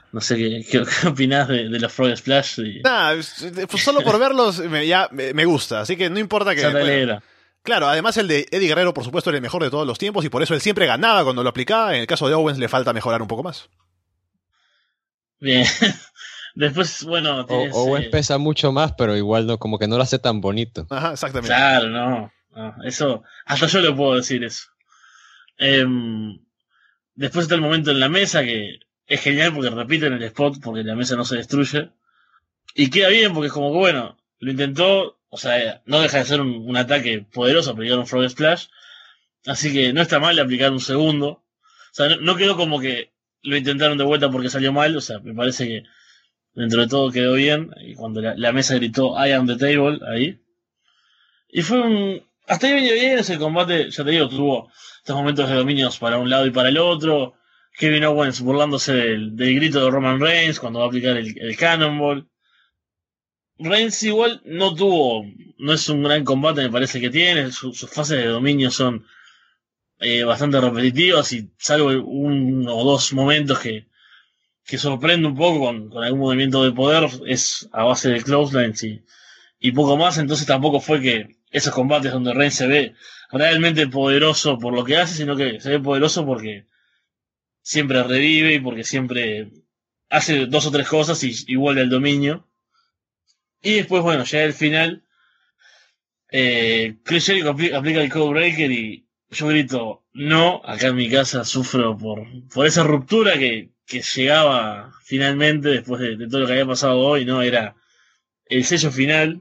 No sé qué, qué, qué opinás de, de los Frog Splash. Y... Nah, solo por verlos me, ya me, me gusta, así que no importa que... Ya te alegra. Bueno, claro, además el de Eddie Guerrero, por supuesto, era el mejor de todos los tiempos y por eso él siempre ganaba cuando lo aplicaba. En el caso de Owens le falta mejorar un poco más. Bien. Después, bueno... Tienes, o, Owens eh... pesa mucho más, pero igual no, como que no lo hace tan bonito. Ajá, exactamente. Claro, no, no. Eso, hasta yo le puedo decir eso. Eh, después está el momento en la mesa que es genial porque repiten el spot porque la mesa no se destruye. Y queda bien porque es como que, bueno, lo intentó, o sea, no deja de ser un, un ataque poderoso aplicar un Frog Splash. Así que no está mal aplicar un segundo. O sea, no, no quedó como que lo intentaron de vuelta porque salió mal. O sea, me parece que dentro de todo quedó bien. Y cuando la, la mesa gritó I am the table, ahí. Y fue un... Hasta ahí venía bien ese combate, ya te digo, tuvo estos momentos de dominios para un lado y para el otro. Kevin Owens burlándose del, del grito de Roman Reigns cuando va a aplicar el, el Cannonball. Reigns igual no tuvo, no es un gran combate, me parece que tiene. Su, sus fases de dominio son eh, bastante repetitivas y salvo uno o dos momentos que, que sorprende un poco con, con algún movimiento de poder, es a base de clotheslines y, y poco más. Entonces tampoco fue que esos combates donde Reigns se ve realmente poderoso por lo que hace, sino que se ve poderoso porque siempre revive y porque siempre hace dos o tres cosas y, y vuelve al dominio. Y después, bueno, ya el final, eh, Chris Jericho aplica, aplica el Codebreaker y yo grito, no, acá en mi casa sufro por, por esa ruptura que, que llegaba finalmente después de, de todo lo que había pasado hoy, ¿no? Era el sello final.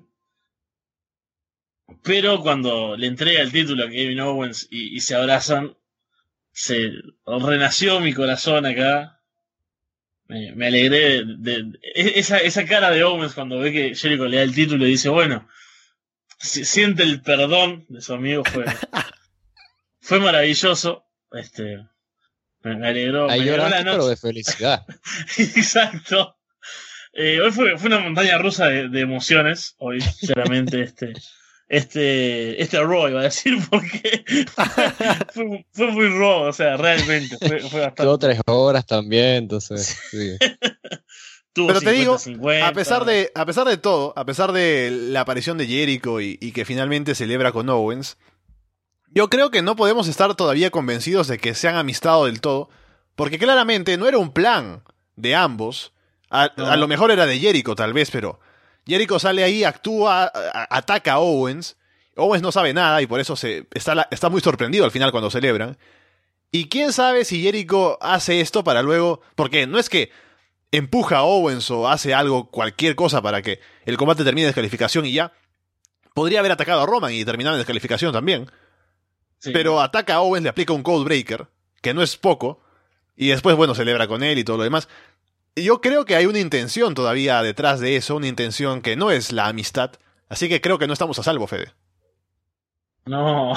Pero cuando le entrega el título a Kevin Owens y, y se abrazan, se renació mi corazón acá. Me, me alegré de, de, de esa, esa cara de Owens cuando ve que Jericho le da el título y dice, bueno, si, siente el perdón de su amigo, fue, fue maravilloso. Este, me, me alegró. Ahí me alegró lloraste, la pero noche. de felicidad. Exacto. Eh, hoy fue, fue una montaña rusa de, de emociones. Hoy, sinceramente, este... Este, este Raw iba a decir porque fue, fue muy Raw, o sea, realmente fue, fue bastante. Tuvo tres horas también, entonces sí. Tuvo Pero te digo, cincuenta. a pesar de a pesar de todo, a pesar de la aparición de Jericho y, y que finalmente celebra con Owens, yo creo que no podemos estar todavía convencidos de que se han amistado del todo, porque claramente no era un plan de ambos. A, No. a lo mejor era de Jericho tal vez, pero Jericho sale ahí, actúa, a- ataca a Owens. Owens no sabe nada y por eso se está, la- está muy sorprendido al final cuando celebran. Y quién sabe si Jericho hace esto para luego... Porque no es que empuja a Owens o hace algo, cualquier cosa para que el combate termine en descalificación y ya. Podría haber atacado a Roman y terminar en descalificación también. Sí. Pero ataca a Owens, le aplica un Codebreaker, que no es poco. Y después, bueno, celebra con él y todo lo demás. Yo creo que hay una intención todavía detrás de eso, una intención que no es la amistad. Así que creo que no estamos a salvo, Fede. No.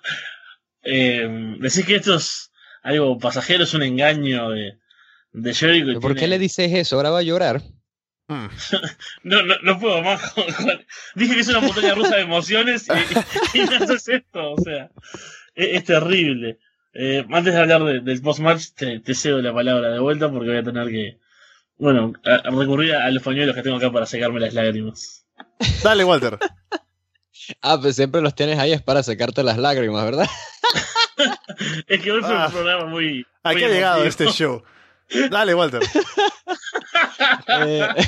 eh, decís que esto es algo pasajero, es un engaño de, de Jericho. y ¿Por qué tiene- le dices eso? Ahora va a llorar. Mm. No, no, no puedo más. con- con- Dije que es una montaña rusa de emociones y, y, y no haces esto. O sea, es, es terrible. Eh, antes de hablar de- del post-match, te, te cedo la palabra de vuelta porque voy a tener que, bueno, a- a recurrir a, a los pañuelos que tengo acá para secarme las lágrimas. Dale, Walter. Ah, pues siempre los tienes ahí es para secarte las lágrimas, ¿verdad? Es que hoy fue Ah. un programa muy. ¿A muy qué ha llegado emotivo. este show? Dale, Walter. Eh,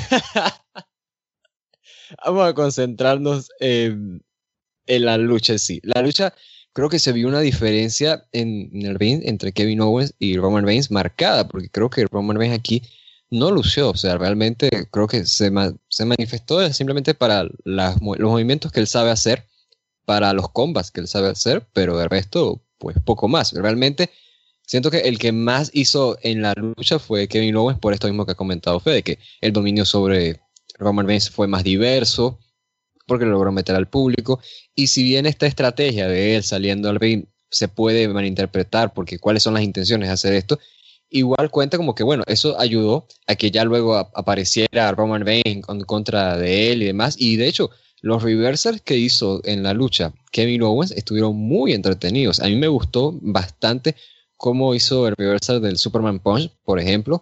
Vamos a concentrarnos en, en la lucha en sí. La lucha, creo que se vio una diferencia en, en el ring entre Kevin Owens y Roman Reigns marcada, porque creo que Roman Reigns aquí no lució, o sea, realmente creo que se, ma- se manifestó simplemente para las mo- los movimientos que él sabe hacer, para los combats que él sabe hacer, pero de resto, pues poco más. Realmente siento que el que más hizo en la lucha fue Kevin Owens, por esto mismo que ha comentado Fede, que el dominio sobre Roman Reigns fue más diverso, porque lo logró meter al público, y si bien esta estrategia de él saliendo al ring se puede malinterpretar, porque cuáles son las intenciones de hacer esto, igual cuenta como que, bueno, eso ayudó a que ya luego a- apareciera Roman Reigns en contra de él y demás, y de hecho, los reversals que hizo en la lucha Kevin Owens estuvieron muy entretenidos. A mí me gustó bastante cómo hizo el reversal del Superman Punch, por ejemplo,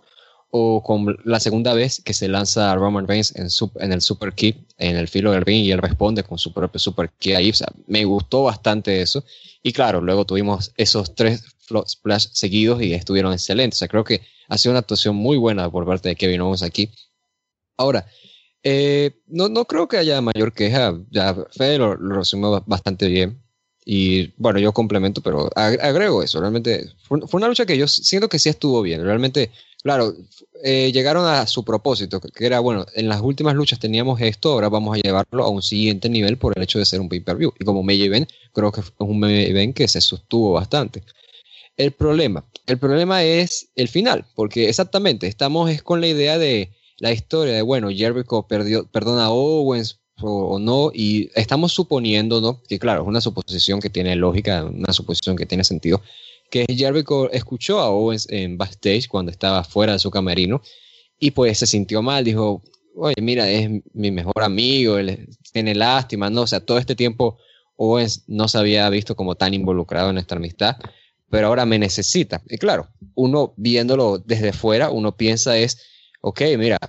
o con la segunda vez que se lanza Roman Reigns en, sub, en el Super Kick, en el filo del ring, y él responde con su propio Super Kick ahí. O sea, me gustó bastante eso. Y claro, luego tuvimos esos tres Float Splash seguidos y estuvieron excelentes. O sea, creo que ha sido una actuación muy buena por parte de Kevin Owens aquí. Ahora, eh, no, no creo que haya mayor queja. Ya Fede lo, lo resumió bastante bien. Y bueno, yo complemento, pero agrego eso. Realmente fue, fue una lucha que yo siento que sí estuvo bien. Realmente, claro, eh, llegaron a su propósito, que era, bueno, en las últimas luchas teníamos esto, ahora vamos a llevarlo a un siguiente nivel por el hecho de ser un pay-per-view. Y como main event, creo que es un main event que se sostuvo bastante. El problema, el problema es el final, porque exactamente estamos es con la idea de la historia de, bueno, Jericho perdió, perdona a Owens o, o no, y estamos suponiendo, ¿no? Que claro, es una suposición que tiene lógica, una suposición que tiene sentido, que Jericho escuchó a Owens en backstage cuando estaba fuera de su camerino y pues se sintió mal, dijo, oye, mira, es mi mejor amigo, él tiene lástima, ¿no? O sea, todo este tiempo Owens no se había visto como tan involucrado en esta amistad, pero ahora me necesita. Y claro, uno viéndolo desde fuera, uno piensa es, ok, mira,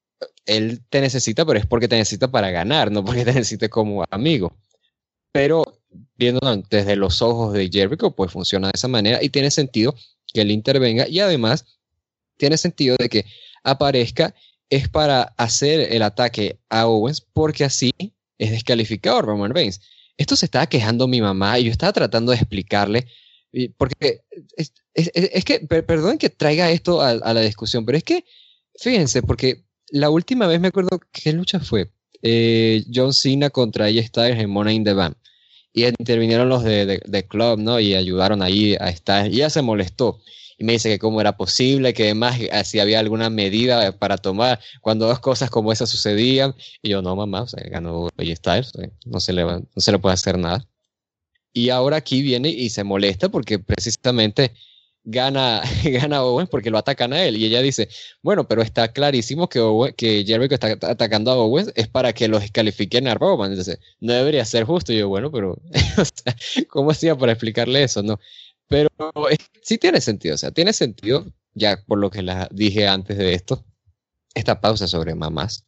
él te necesita, pero es porque te necesita para ganar, no porque te necesite como amigo. Pero viéndolo desde los ojos de Jericho, pues funciona de esa manera y tiene sentido que él intervenga y además tiene sentido de que aparezca es para hacer el ataque a Owens porque así es descalificado a Roman Reigns. Esto se estaba quejando mi mamá y yo estaba tratando de explicarle porque es, es, es que, per, perdón que traiga esto a, a la discusión, pero es que, fíjense, porque la última vez me acuerdo, ¿qué lucha fue? Eh, John Cena contra A J Styles en Money in the Bank. Y intervinieron los de, de, de Club, ¿no? Y ayudaron ahí a Styles. Y ella se molestó. Y me dice que cómo era posible, que además si había alguna medida para tomar cuando dos cosas como esas sucedían. Y yo, no, mamá, o sea, ganó A J Styles. No se le, no se le puede hacer nada. Y ahora aquí viene y se molesta porque precisamente gana, gana Owens porque lo atacan a él. Y ella dice, bueno, pero está clarísimo que, Owen, que Jericho está atacando a Owens es para que los descalifiquen a Roman. Entonces, no debería ser justo. Y yo, bueno, pero o sea, ¿cómo hacía para explicarle eso? No. Pero es, sí tiene sentido. O sea, tiene sentido, ya por lo que la dije antes de esto, esta pausa sobre mamás.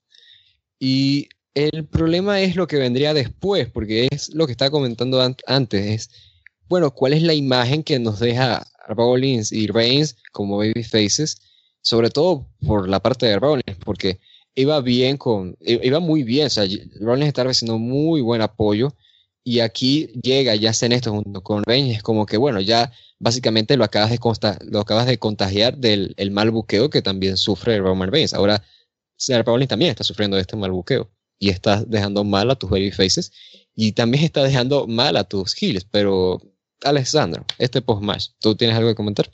Y el problema es lo que vendría después, porque es lo que estaba comentando an- antes, es, bueno, ¿cuál es la imagen que nos deja Rollins y Reigns como babyfaces? Sobre todo por la parte de Rollins, porque iba bien con, iba muy bien, o sea, Rollins estaba haciendo muy buen apoyo, y aquí llega, ya hacen esto junto con Reigns, es como que, bueno, ya básicamente lo acabas de, consta- lo acabas de contagiar del el mal buqueo que también sufre Roman Reigns. Ahora, Seth Rollins también está sufriendo de este mal buqueo. Y estás dejando mal a tus babyfaces y también estás dejando mal a tus heels. Pero, Alessandro, este post-match, ¿tú tienes algo que comentar?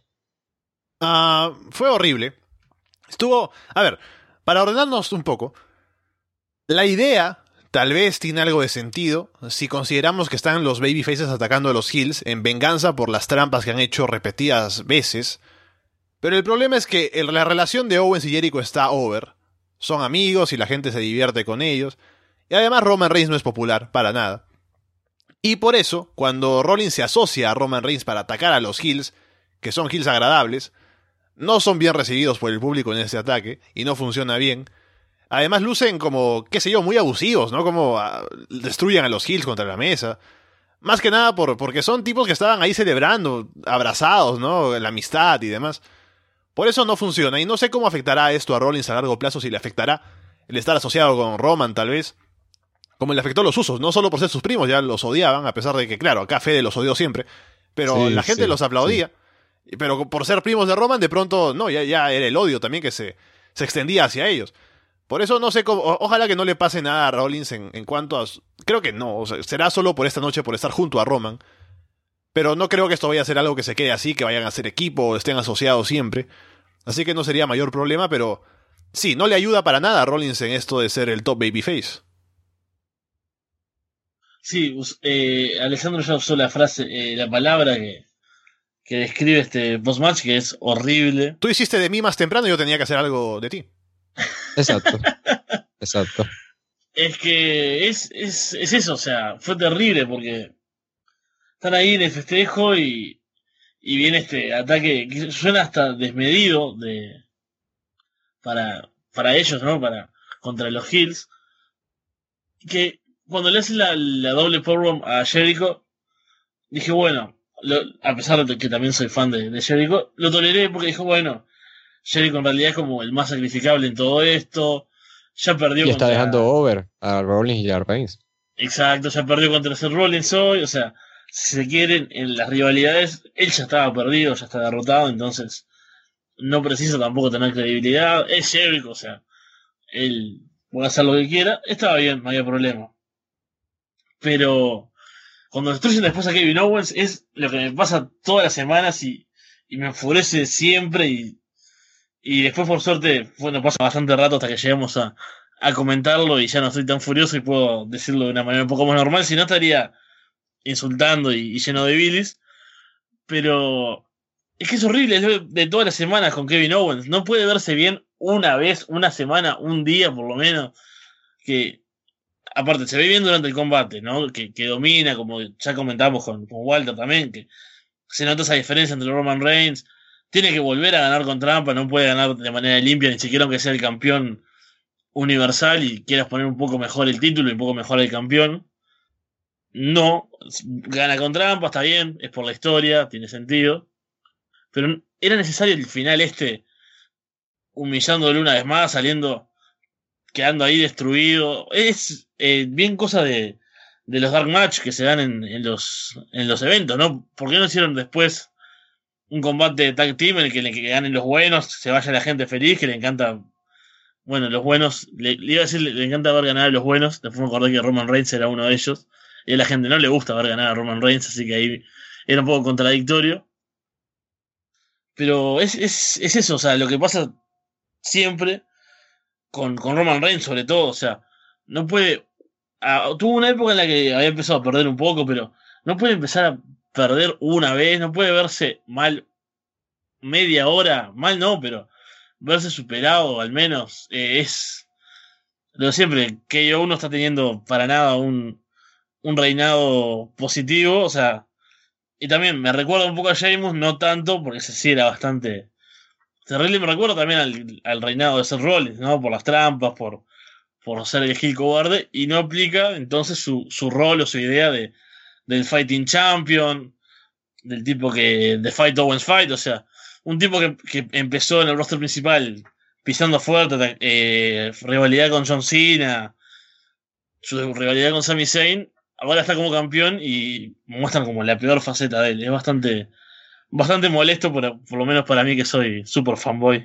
Uh, fue horrible. Estuvo... A ver, para ordenarnos un poco, la idea tal vez tiene algo de sentido si consideramos que están los babyfaces atacando a los heels en venganza por las trampas que han hecho repetidas veces. Pero el problema es que la relación de Owens y Jericho está over. Son amigos y la gente se divierte con ellos. Y además Roman Reigns no es popular, para nada. Y por eso, cuando Rollins se asocia a Roman Reigns para atacar a los heels, que son heels agradables, no son bien recibidos por el público en este ataque, y no funciona bien. Además lucen como, qué sé yo, muy abusivos, ¿no? Como uh, destruyen a los heels contra la mesa. Más que nada por, porque son tipos que estaban ahí celebrando, abrazados, ¿no? La amistad y demás. Por eso no funciona, y no sé cómo afectará esto a Rollins a largo plazo, si le afectará el estar asociado con Roman, tal vez, como le afectó a los Usos, no solo por ser sus primos, ya los odiaban, a pesar de que, claro, acá Fede los odió siempre, pero sí, la gente sí, los aplaudía, sí. Pero por ser primos de Roman, de pronto, no, ya, ya era el odio también que se, se extendía hacia ellos. Por eso no sé cómo, o, ojalá que no le pase nada a Rollins en, en cuanto a, creo que no, o sea, será solo por esta noche, por estar junto a Roman, pero no creo que esto vaya a ser algo que se quede así, que vayan a ser equipo o estén asociados siempre. Así que no sería mayor problema, pero sí, no le ayuda para nada a Rollins en esto de ser el top babyface. Sí, eh, Alessandro ya usó la frase, eh, la palabra que, que describe este post-match, que es horrible. Tú hiciste de mí más temprano y yo tenía que hacer algo de ti. Exacto, exacto. Es que es, es, es eso, o sea, fue terrible porque están ahí en el festejo y... Y viene este ataque que suena hasta desmedido de, para, para ellos, ¿no? Para, contra los Hills. Que cuando le hacen la, la doble powerbomb a Jericho, dije, bueno, lo, a pesar de que también soy fan de, de Jericho, lo toleré porque dije, bueno, Jericho en realidad es como el más sacrificable en todo esto. Ya perdió Y está contra... dejando over a Rollins y a Reigns. Exacto, ya perdió contra Seth Rollins hoy, o sea, si se quieren, en las rivalidades, él ya estaba perdido, ya está derrotado, entonces no precisa tampoco tener credibilidad, es Jericho, o sea, él puede hacer lo que quiera, estaba bien, no había problema. Pero cuando destruyen después a Kevin Owens es lo que me pasa todas las semanas y, y me enfurece siempre y, y después por suerte, bueno, pasa bastante rato hasta que llegamos a, a comentarlo y ya no estoy tan furioso y puedo decirlo de una manera un poco más normal, si no estaría insultando y, y lleno de bilis, pero es que es horrible, es de, de todas las semanas con Kevin Owens, no puede verse bien una vez, una semana, un día por lo menos, que aparte se ve bien durante el combate, ¿no? Que, que domina, como ya comentamos con, con Walter también, que se nota esa diferencia entre Roman Reigns, tiene que volver a ganar con trampa, no puede ganar de manera limpia, ni siquiera aunque sea el campeón universal y quieras poner un poco mejor el título y un poco mejor el campeón. No, gana con trampa, está bien, es por la historia, tiene sentido. Pero era necesario el final este, humillándolo una vez más, saliendo, quedando ahí destruido. Es eh, bien cosa de, de los Dark Match que se dan en, en, los, en los eventos, ¿no? ¿Por qué no hicieron después un combate de tag team en el que, le, que ganen los buenos, se vaya la gente feliz, que le encanta... Bueno, los buenos, le, le iba a decir, le, le encanta ver ganar a los buenos, después me acordé que Roman Reigns era uno de ellos. Y a la gente no le gusta ver ganar a Roman Reigns, así que ahí era un poco contradictorio. Pero es, es, es eso, o sea, lo que pasa siempre con, con Roman Reigns sobre todo, o sea, no puede... Ah, tuvo una época en la que había empezado a perder un poco, pero no puede empezar a perder una vez, no puede verse mal media hora, mal no, pero verse superado al menos, eh, es lo de siempre, que yo no está teniendo para nada un, un reinado positivo, o sea, y también me recuerda un poco a Sheamus, no tanto, porque ese sí era bastante terrible, me recuerda también al, al reinado de Seth Rollins, ¿no? Por las trampas, por, por ser el heel cobarde, y no aplica entonces su, su rol o su idea de, del fighting champion, del tipo que, de Fight Owens Fight, o sea, un tipo que, que empezó en el roster principal pisando fuerte, eh, rivalidad con John Cena, su rivalidad con Sami Zayn, ahora está como campeón y muestran como la peor faceta de él. Es bastante, bastante molesto, por, por lo menos para mí que soy super fanboy.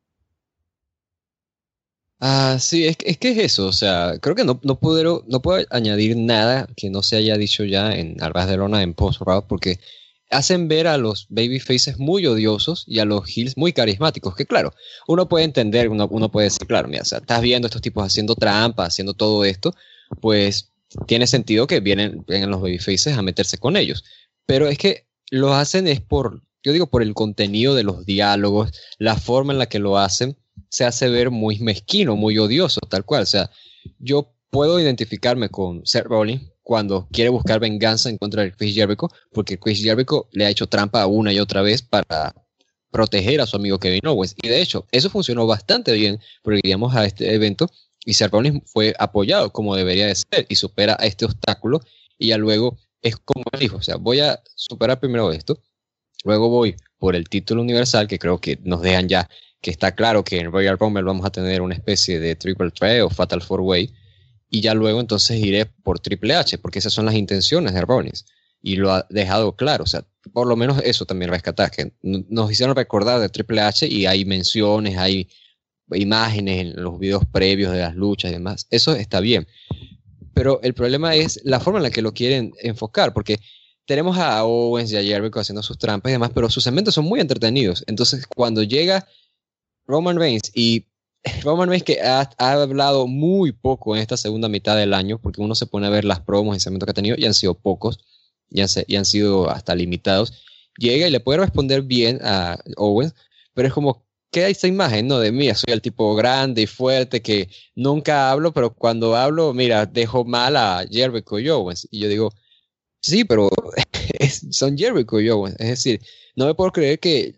Ah, sí, es, es que es eso, o sea, creo que no, no, puedo, no puedo añadir nada que no se haya dicho ya en Arras de Lona en post-round, porque hacen ver a los babyfaces muy odiosos y a los heels muy carismáticos, que claro, uno puede entender, uno, uno puede decir, claro, mira, o sea, estás viendo a estos tipos haciendo trampa, haciendo todo esto, pues tiene sentido que vienen, vengan los babyfaces a meterse con ellos, pero es que lo hacen es por, yo digo, por el contenido de los diálogos, la forma en la que lo hacen, se hace ver muy mezquino, muy odioso, tal cual, o sea, yo puedo identificarme con Seth Rollins cuando quiere buscar venganza en contra de Chris Jericho, porque Chris Jericho le ha hecho trampa una y otra vez para proteger a su amigo Kevin Owens. Y de hecho, eso funcionó bastante bien, porque llegamos a este evento y Seth Rollins fue apoyado como debería de ser y supera a este obstáculo y ya luego es como dijo, o sea, voy a superar primero esto, luego voy por el título universal, que creo que nos dejan ya que está claro que en Royal Rumble vamos a tener una especie de Triple Threat o Fatal Four Way, y ya luego entonces iré por Triple H, porque esas son las intenciones de Rollins, y lo ha dejado claro, o sea, por lo menos eso también rescatar, que nos hicieron recordar de Triple H, y hay menciones, hay imágenes en los videos previos de las luchas y demás, eso está bien, pero el problema es la forma en la que lo quieren enfocar, porque tenemos a Owens y a Jericho haciendo sus trampas y demás, pero sus segmentos son muy entretenidos, entonces cuando llega Roman Reigns y Roman Reigns que ha, ha hablado muy poco en esta segunda mitad del año, porque uno se pone a ver las promos y segmentos que ha tenido y han sido pocos y han, y han sido hasta limitados, llega y le puede responder bien a Owens, pero es como queda esta imagen, ¿no? De mí, soy el tipo grande y fuerte que nunca hablo, pero cuando hablo, mira, dejo mal a Jericho y Owens, y yo digo, sí, pero es, son Jericho y Owens, es decir, no me puedo creer que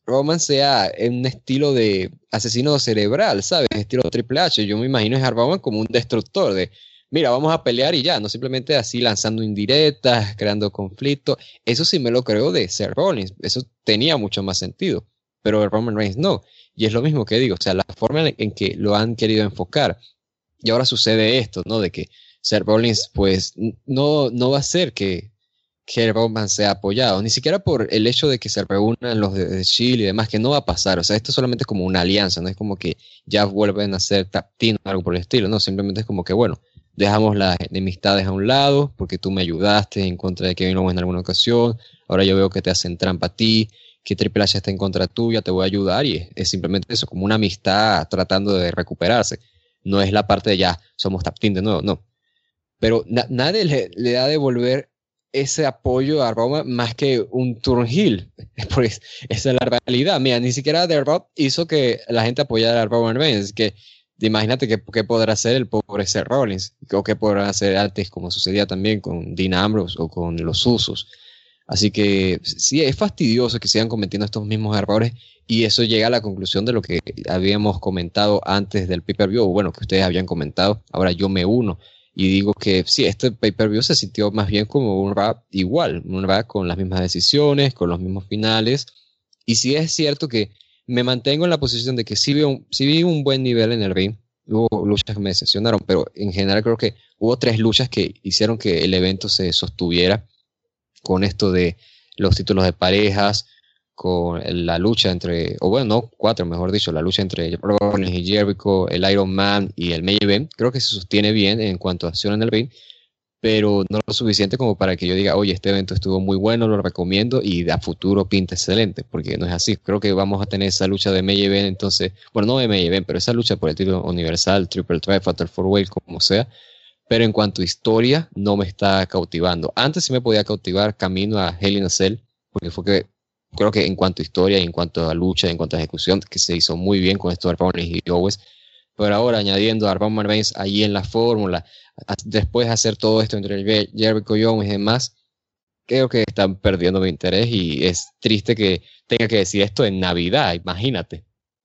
Roman sea en un estilo de asesino cerebral, ¿sabes? Estilo Triple H. Yo me imagino a Roman como un destructor de, mira, vamos a pelear y ya, no simplemente así lanzando indirectas, creando conflictos. Eso sí me lo creo de Seth Rollins. Eso tenía mucho más sentido. Pero Roman Reigns no. Y es lo mismo que digo, o sea, la forma en que lo han querido enfocar. Y ahora sucede esto, ¿no? De que Seth Rollins, pues, no, no va a ser que que Roman sea apoyado, ni siquiera por el hecho de que se reúnan los de, de Shield y demás, que no va a pasar. O sea, esto solamente es como una alianza, no es como que ya vuelven a ser tag team o algo por el estilo, no, simplemente es como que, bueno, dejamos las enemistades a un lado, porque tú me ayudaste en contra de Kevin Owens en alguna ocasión, ahora yo veo que te hacen trampa a ti, que Triple H está en contra tuya, te voy a ayudar, y es, es simplemente eso, como una amistad tratando de recuperarse. No es la parte de ya, somos tag team de nuevo, no. Pero na- nadie le, le da a devolver ese apoyo a Roma más que un turn heel, pues esa es la realidad. Mira, ni siquiera The Rock hizo que la gente apoyara a Roman Reigns, que imagínate qué, qué podrá hacer el pobre Seth Rollins, o qué podrá hacer antes, como sucedía también con Dean Ambrose o con los Usos. Así que sí, es fastidioso que sigan cometiendo estos mismos errores, y eso llega a la conclusión de lo que habíamos comentado antes del pay-per-view, o bueno, que ustedes habían comentado, ahora yo me uno. Y digo que sí, este pay-per-view se sintió más bien como un rap igual, un rap con las mismas decisiones, con los mismos finales. Y sí es cierto que me mantengo en la posición de que sí vi un, sí vi un buen nivel en el ring. Hubo luchas que me decepcionaron, pero en general creo que hubo tres luchas que hicieron que el evento se sostuviera con esto de los títulos de parejas, con la lucha entre, o bueno, no, cuatro, mejor dicho, la lucha entre Rollins y Jericho, el Iron Man y el Main Event. Creo que se sostiene bien en cuanto a acción en el ring, pero no lo suficiente como para que yo diga, oye, este evento estuvo muy bueno, lo recomiendo y a futuro pinta excelente, porque no es así. Creo que vamos a tener esa lucha de Main Event, entonces, bueno, no de Main Event, pero esa lucha por el título universal, Triple Threat, Fatal Four Way, como sea. Pero en cuanto a historia, no me está cautivando. Antes sí me podía cautivar camino a Hell in a Cell, porque fue que creo que en cuanto a historia, en cuanto a lucha, en cuanto a ejecución, que se hizo muy bien con esto de Rollins y Owens, pero ahora añadiendo a Roman Reigns ahí en la fórmula, a, después de hacer todo esto entre Jericho y Owens y demás, creo que están perdiendo mi interés, y es triste que tenga que decir esto en Navidad, imagínate.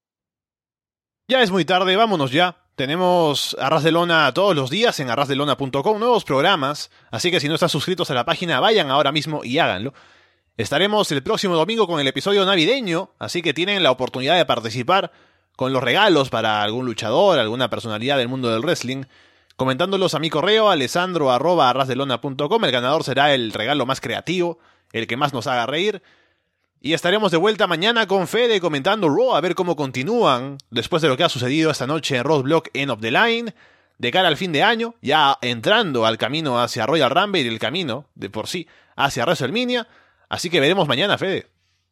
Ya es muy tarde, vámonos ya. Tenemos Arras de Lona todos los días en arras de lona punto com, nuevos programas, así que si no están suscritos a la página, vayan ahora mismo y háganlo. Estaremos el próximo domingo con el episodio navideño, así que tienen la oportunidad de participar con los regalos para algún luchador, alguna personalidad del mundo del wrestling, comentándolos a mi correo alessandro arroba arras de lona punto com. El ganador será el regalo más creativo, el que más nos haga reír. Y estaremos de vuelta mañana con Fede comentando Raw, a ver cómo continúan después de lo que ha sucedido esta noche en Roadblock End of the Line, de cara al fin de año, ya entrando al camino hacia Royal Rumble y el camino, de por sí, hacia WrestleMania. Así que veremos mañana, Fede.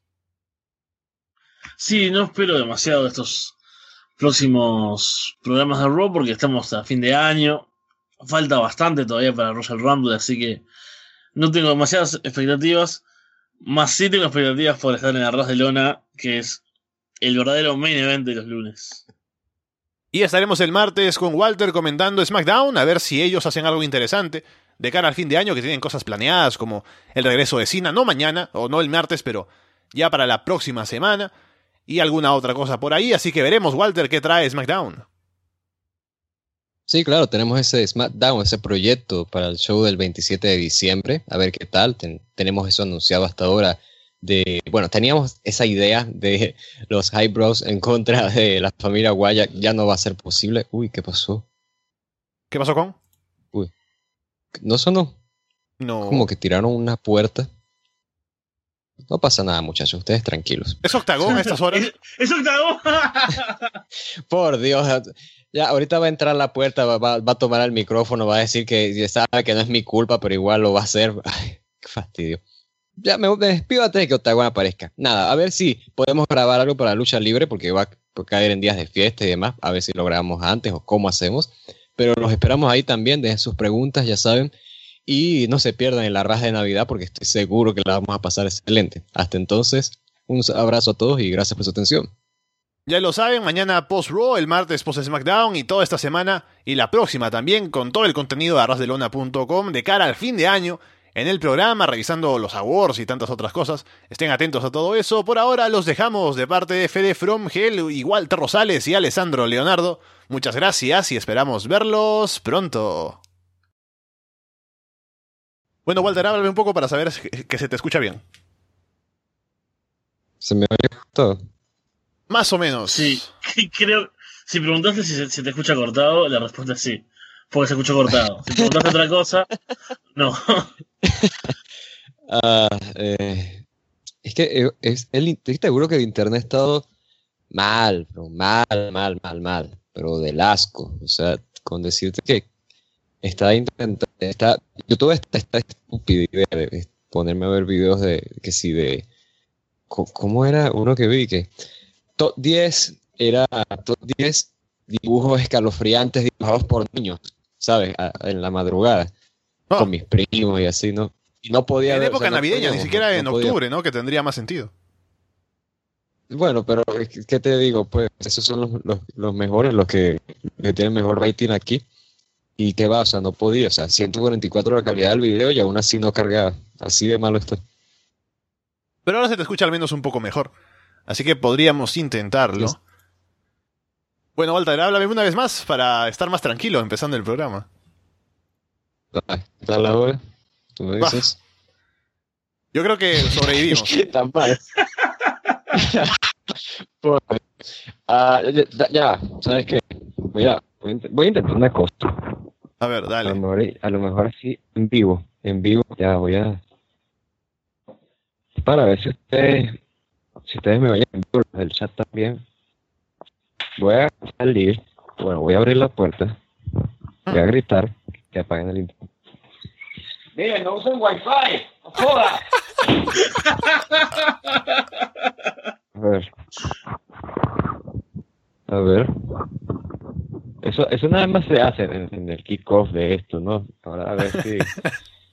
Sí, no espero demasiado de estos próximos programas de Raw, porque estamos a fin de año. Falta bastante todavía para Royal Rumble, así que no tengo demasiadas expectativas. Más sí tengo expectativas por estar en Arras de Lona, que es el verdadero main event de los lunes. Y estaremos el martes con Walter comentando SmackDown, a ver si ellos hacen algo interesante de cara al fin de año, que tienen cosas planeadas como el regreso de Cena, no mañana, o no el martes, pero ya para la próxima semana, y alguna otra cosa por ahí, así que veremos, Walter, qué trae SmackDown. Sí, claro, tenemos ese SmackDown, ese proyecto para el show del veintisiete de diciembre, a ver qué tal. Ten, tenemos eso anunciado hasta ahora. De, bueno, teníamos esa idea de los Highbrows en contra de la familia Wyatt, ya no va a ser posible. Uy, ¿qué pasó? ¿Qué pasó con? Uy, ¿no sonó? No. Como que tiraron una puerta. No pasa nada, muchachos, ustedes tranquilos. ¿Es Octagón a estas horas? ¿Es, es Octagón? Por Dios, ya ahorita va a entrar a la puerta, va, va, va a tomar el micrófono, va a decir que sabe que no es mi culpa, pero igual lo va a hacer. Ay, qué fastidio. Ya me, me despido antes de que Octagón aparezca. Nada, a ver si podemos grabar algo para lucha libre, porque va a caer en días de fiesta y demás, a ver si lo grabamos antes o cómo hacemos. Pero los esperamos ahí también, dejen sus preguntas, ya saben. Y no se pierdan en la raja de Navidad, porque estoy seguro que la vamos a pasar excelente. Hasta entonces, un abrazo a todos y gracias por su atención. Ya lo saben, mañana post-Raw, el martes post-SmackDown y toda esta semana y la próxima también con todo el contenido de arras de lona punto com de cara al fin de año en el programa, revisando los awards y tantas otras cosas. Estén atentos a todo eso. Por ahora los dejamos de parte de Fede From Hell y Walter Rosales y Alessandro Leonardo. Muchas gracias y esperamos verlos pronto. Bueno, Walter, háblame un poco para saber que se te escucha bien. ¿Se me oye todo? Más o menos. Sí, creo. Si preguntaste si se, si te escucha cortado, la respuesta es sí. Porque se escuchó cortado. Si preguntaste otra cosa, no. Ah, eh, es que es, el, estoy seguro que el internet ha estado mal, pero mal, mal, mal, mal. Pero del asco. O sea, con decirte que está intentando. Está, YouTube está, está estúpido de, de ponerme a ver videos de. Que si de. ¿Cómo era uno que vi? Que top diez era top diez dibujos escalofriantes dibujados por niños, ¿sabes? A, en la madrugada, oh. Con mis primos y así, ¿no? Y no podía en ver, época o sea, navideña, no, ni siquiera no, en no octubre, podía. ¿no? Que tendría más sentido. Bueno, pero ¿qué te digo? Pues esos son los, los, los mejores, los que, que tienen mejor rating aquí. ¿Y qué va? O sea, no podía. O sea, ciento cuarenta y cuatro la calidad del video y aún así no cargaba. Así de malo estoy. Pero ahora se te escucha al menos un poco mejor. Así que podríamos intentarlo. Sí. Bueno, Walter, háblame una vez más para estar más tranquilo empezando el programa. ¿Qué tal la hora? ¿Tú me dices? Bah. Yo creo que sobrevivimos. Tan mal. uh, ya, ya, ¿sabes qué? Voy a, voy, a, voy a intentar una cosa. A ver, dale. A lo mejor, a lo mejor así, en vivo. En vivo, ya voy a... Para ver si ustedes, si ustedes me vayan en vivo del chat también. Voy a salir, bueno, voy a abrir la puerta, voy a gritar que apaguen el internet. Miren, no usen wifi, no jodas. A ver, a ver, eso, eso nada más se hace en, en el kickoff de esto, ¿no? Ahora a ver si,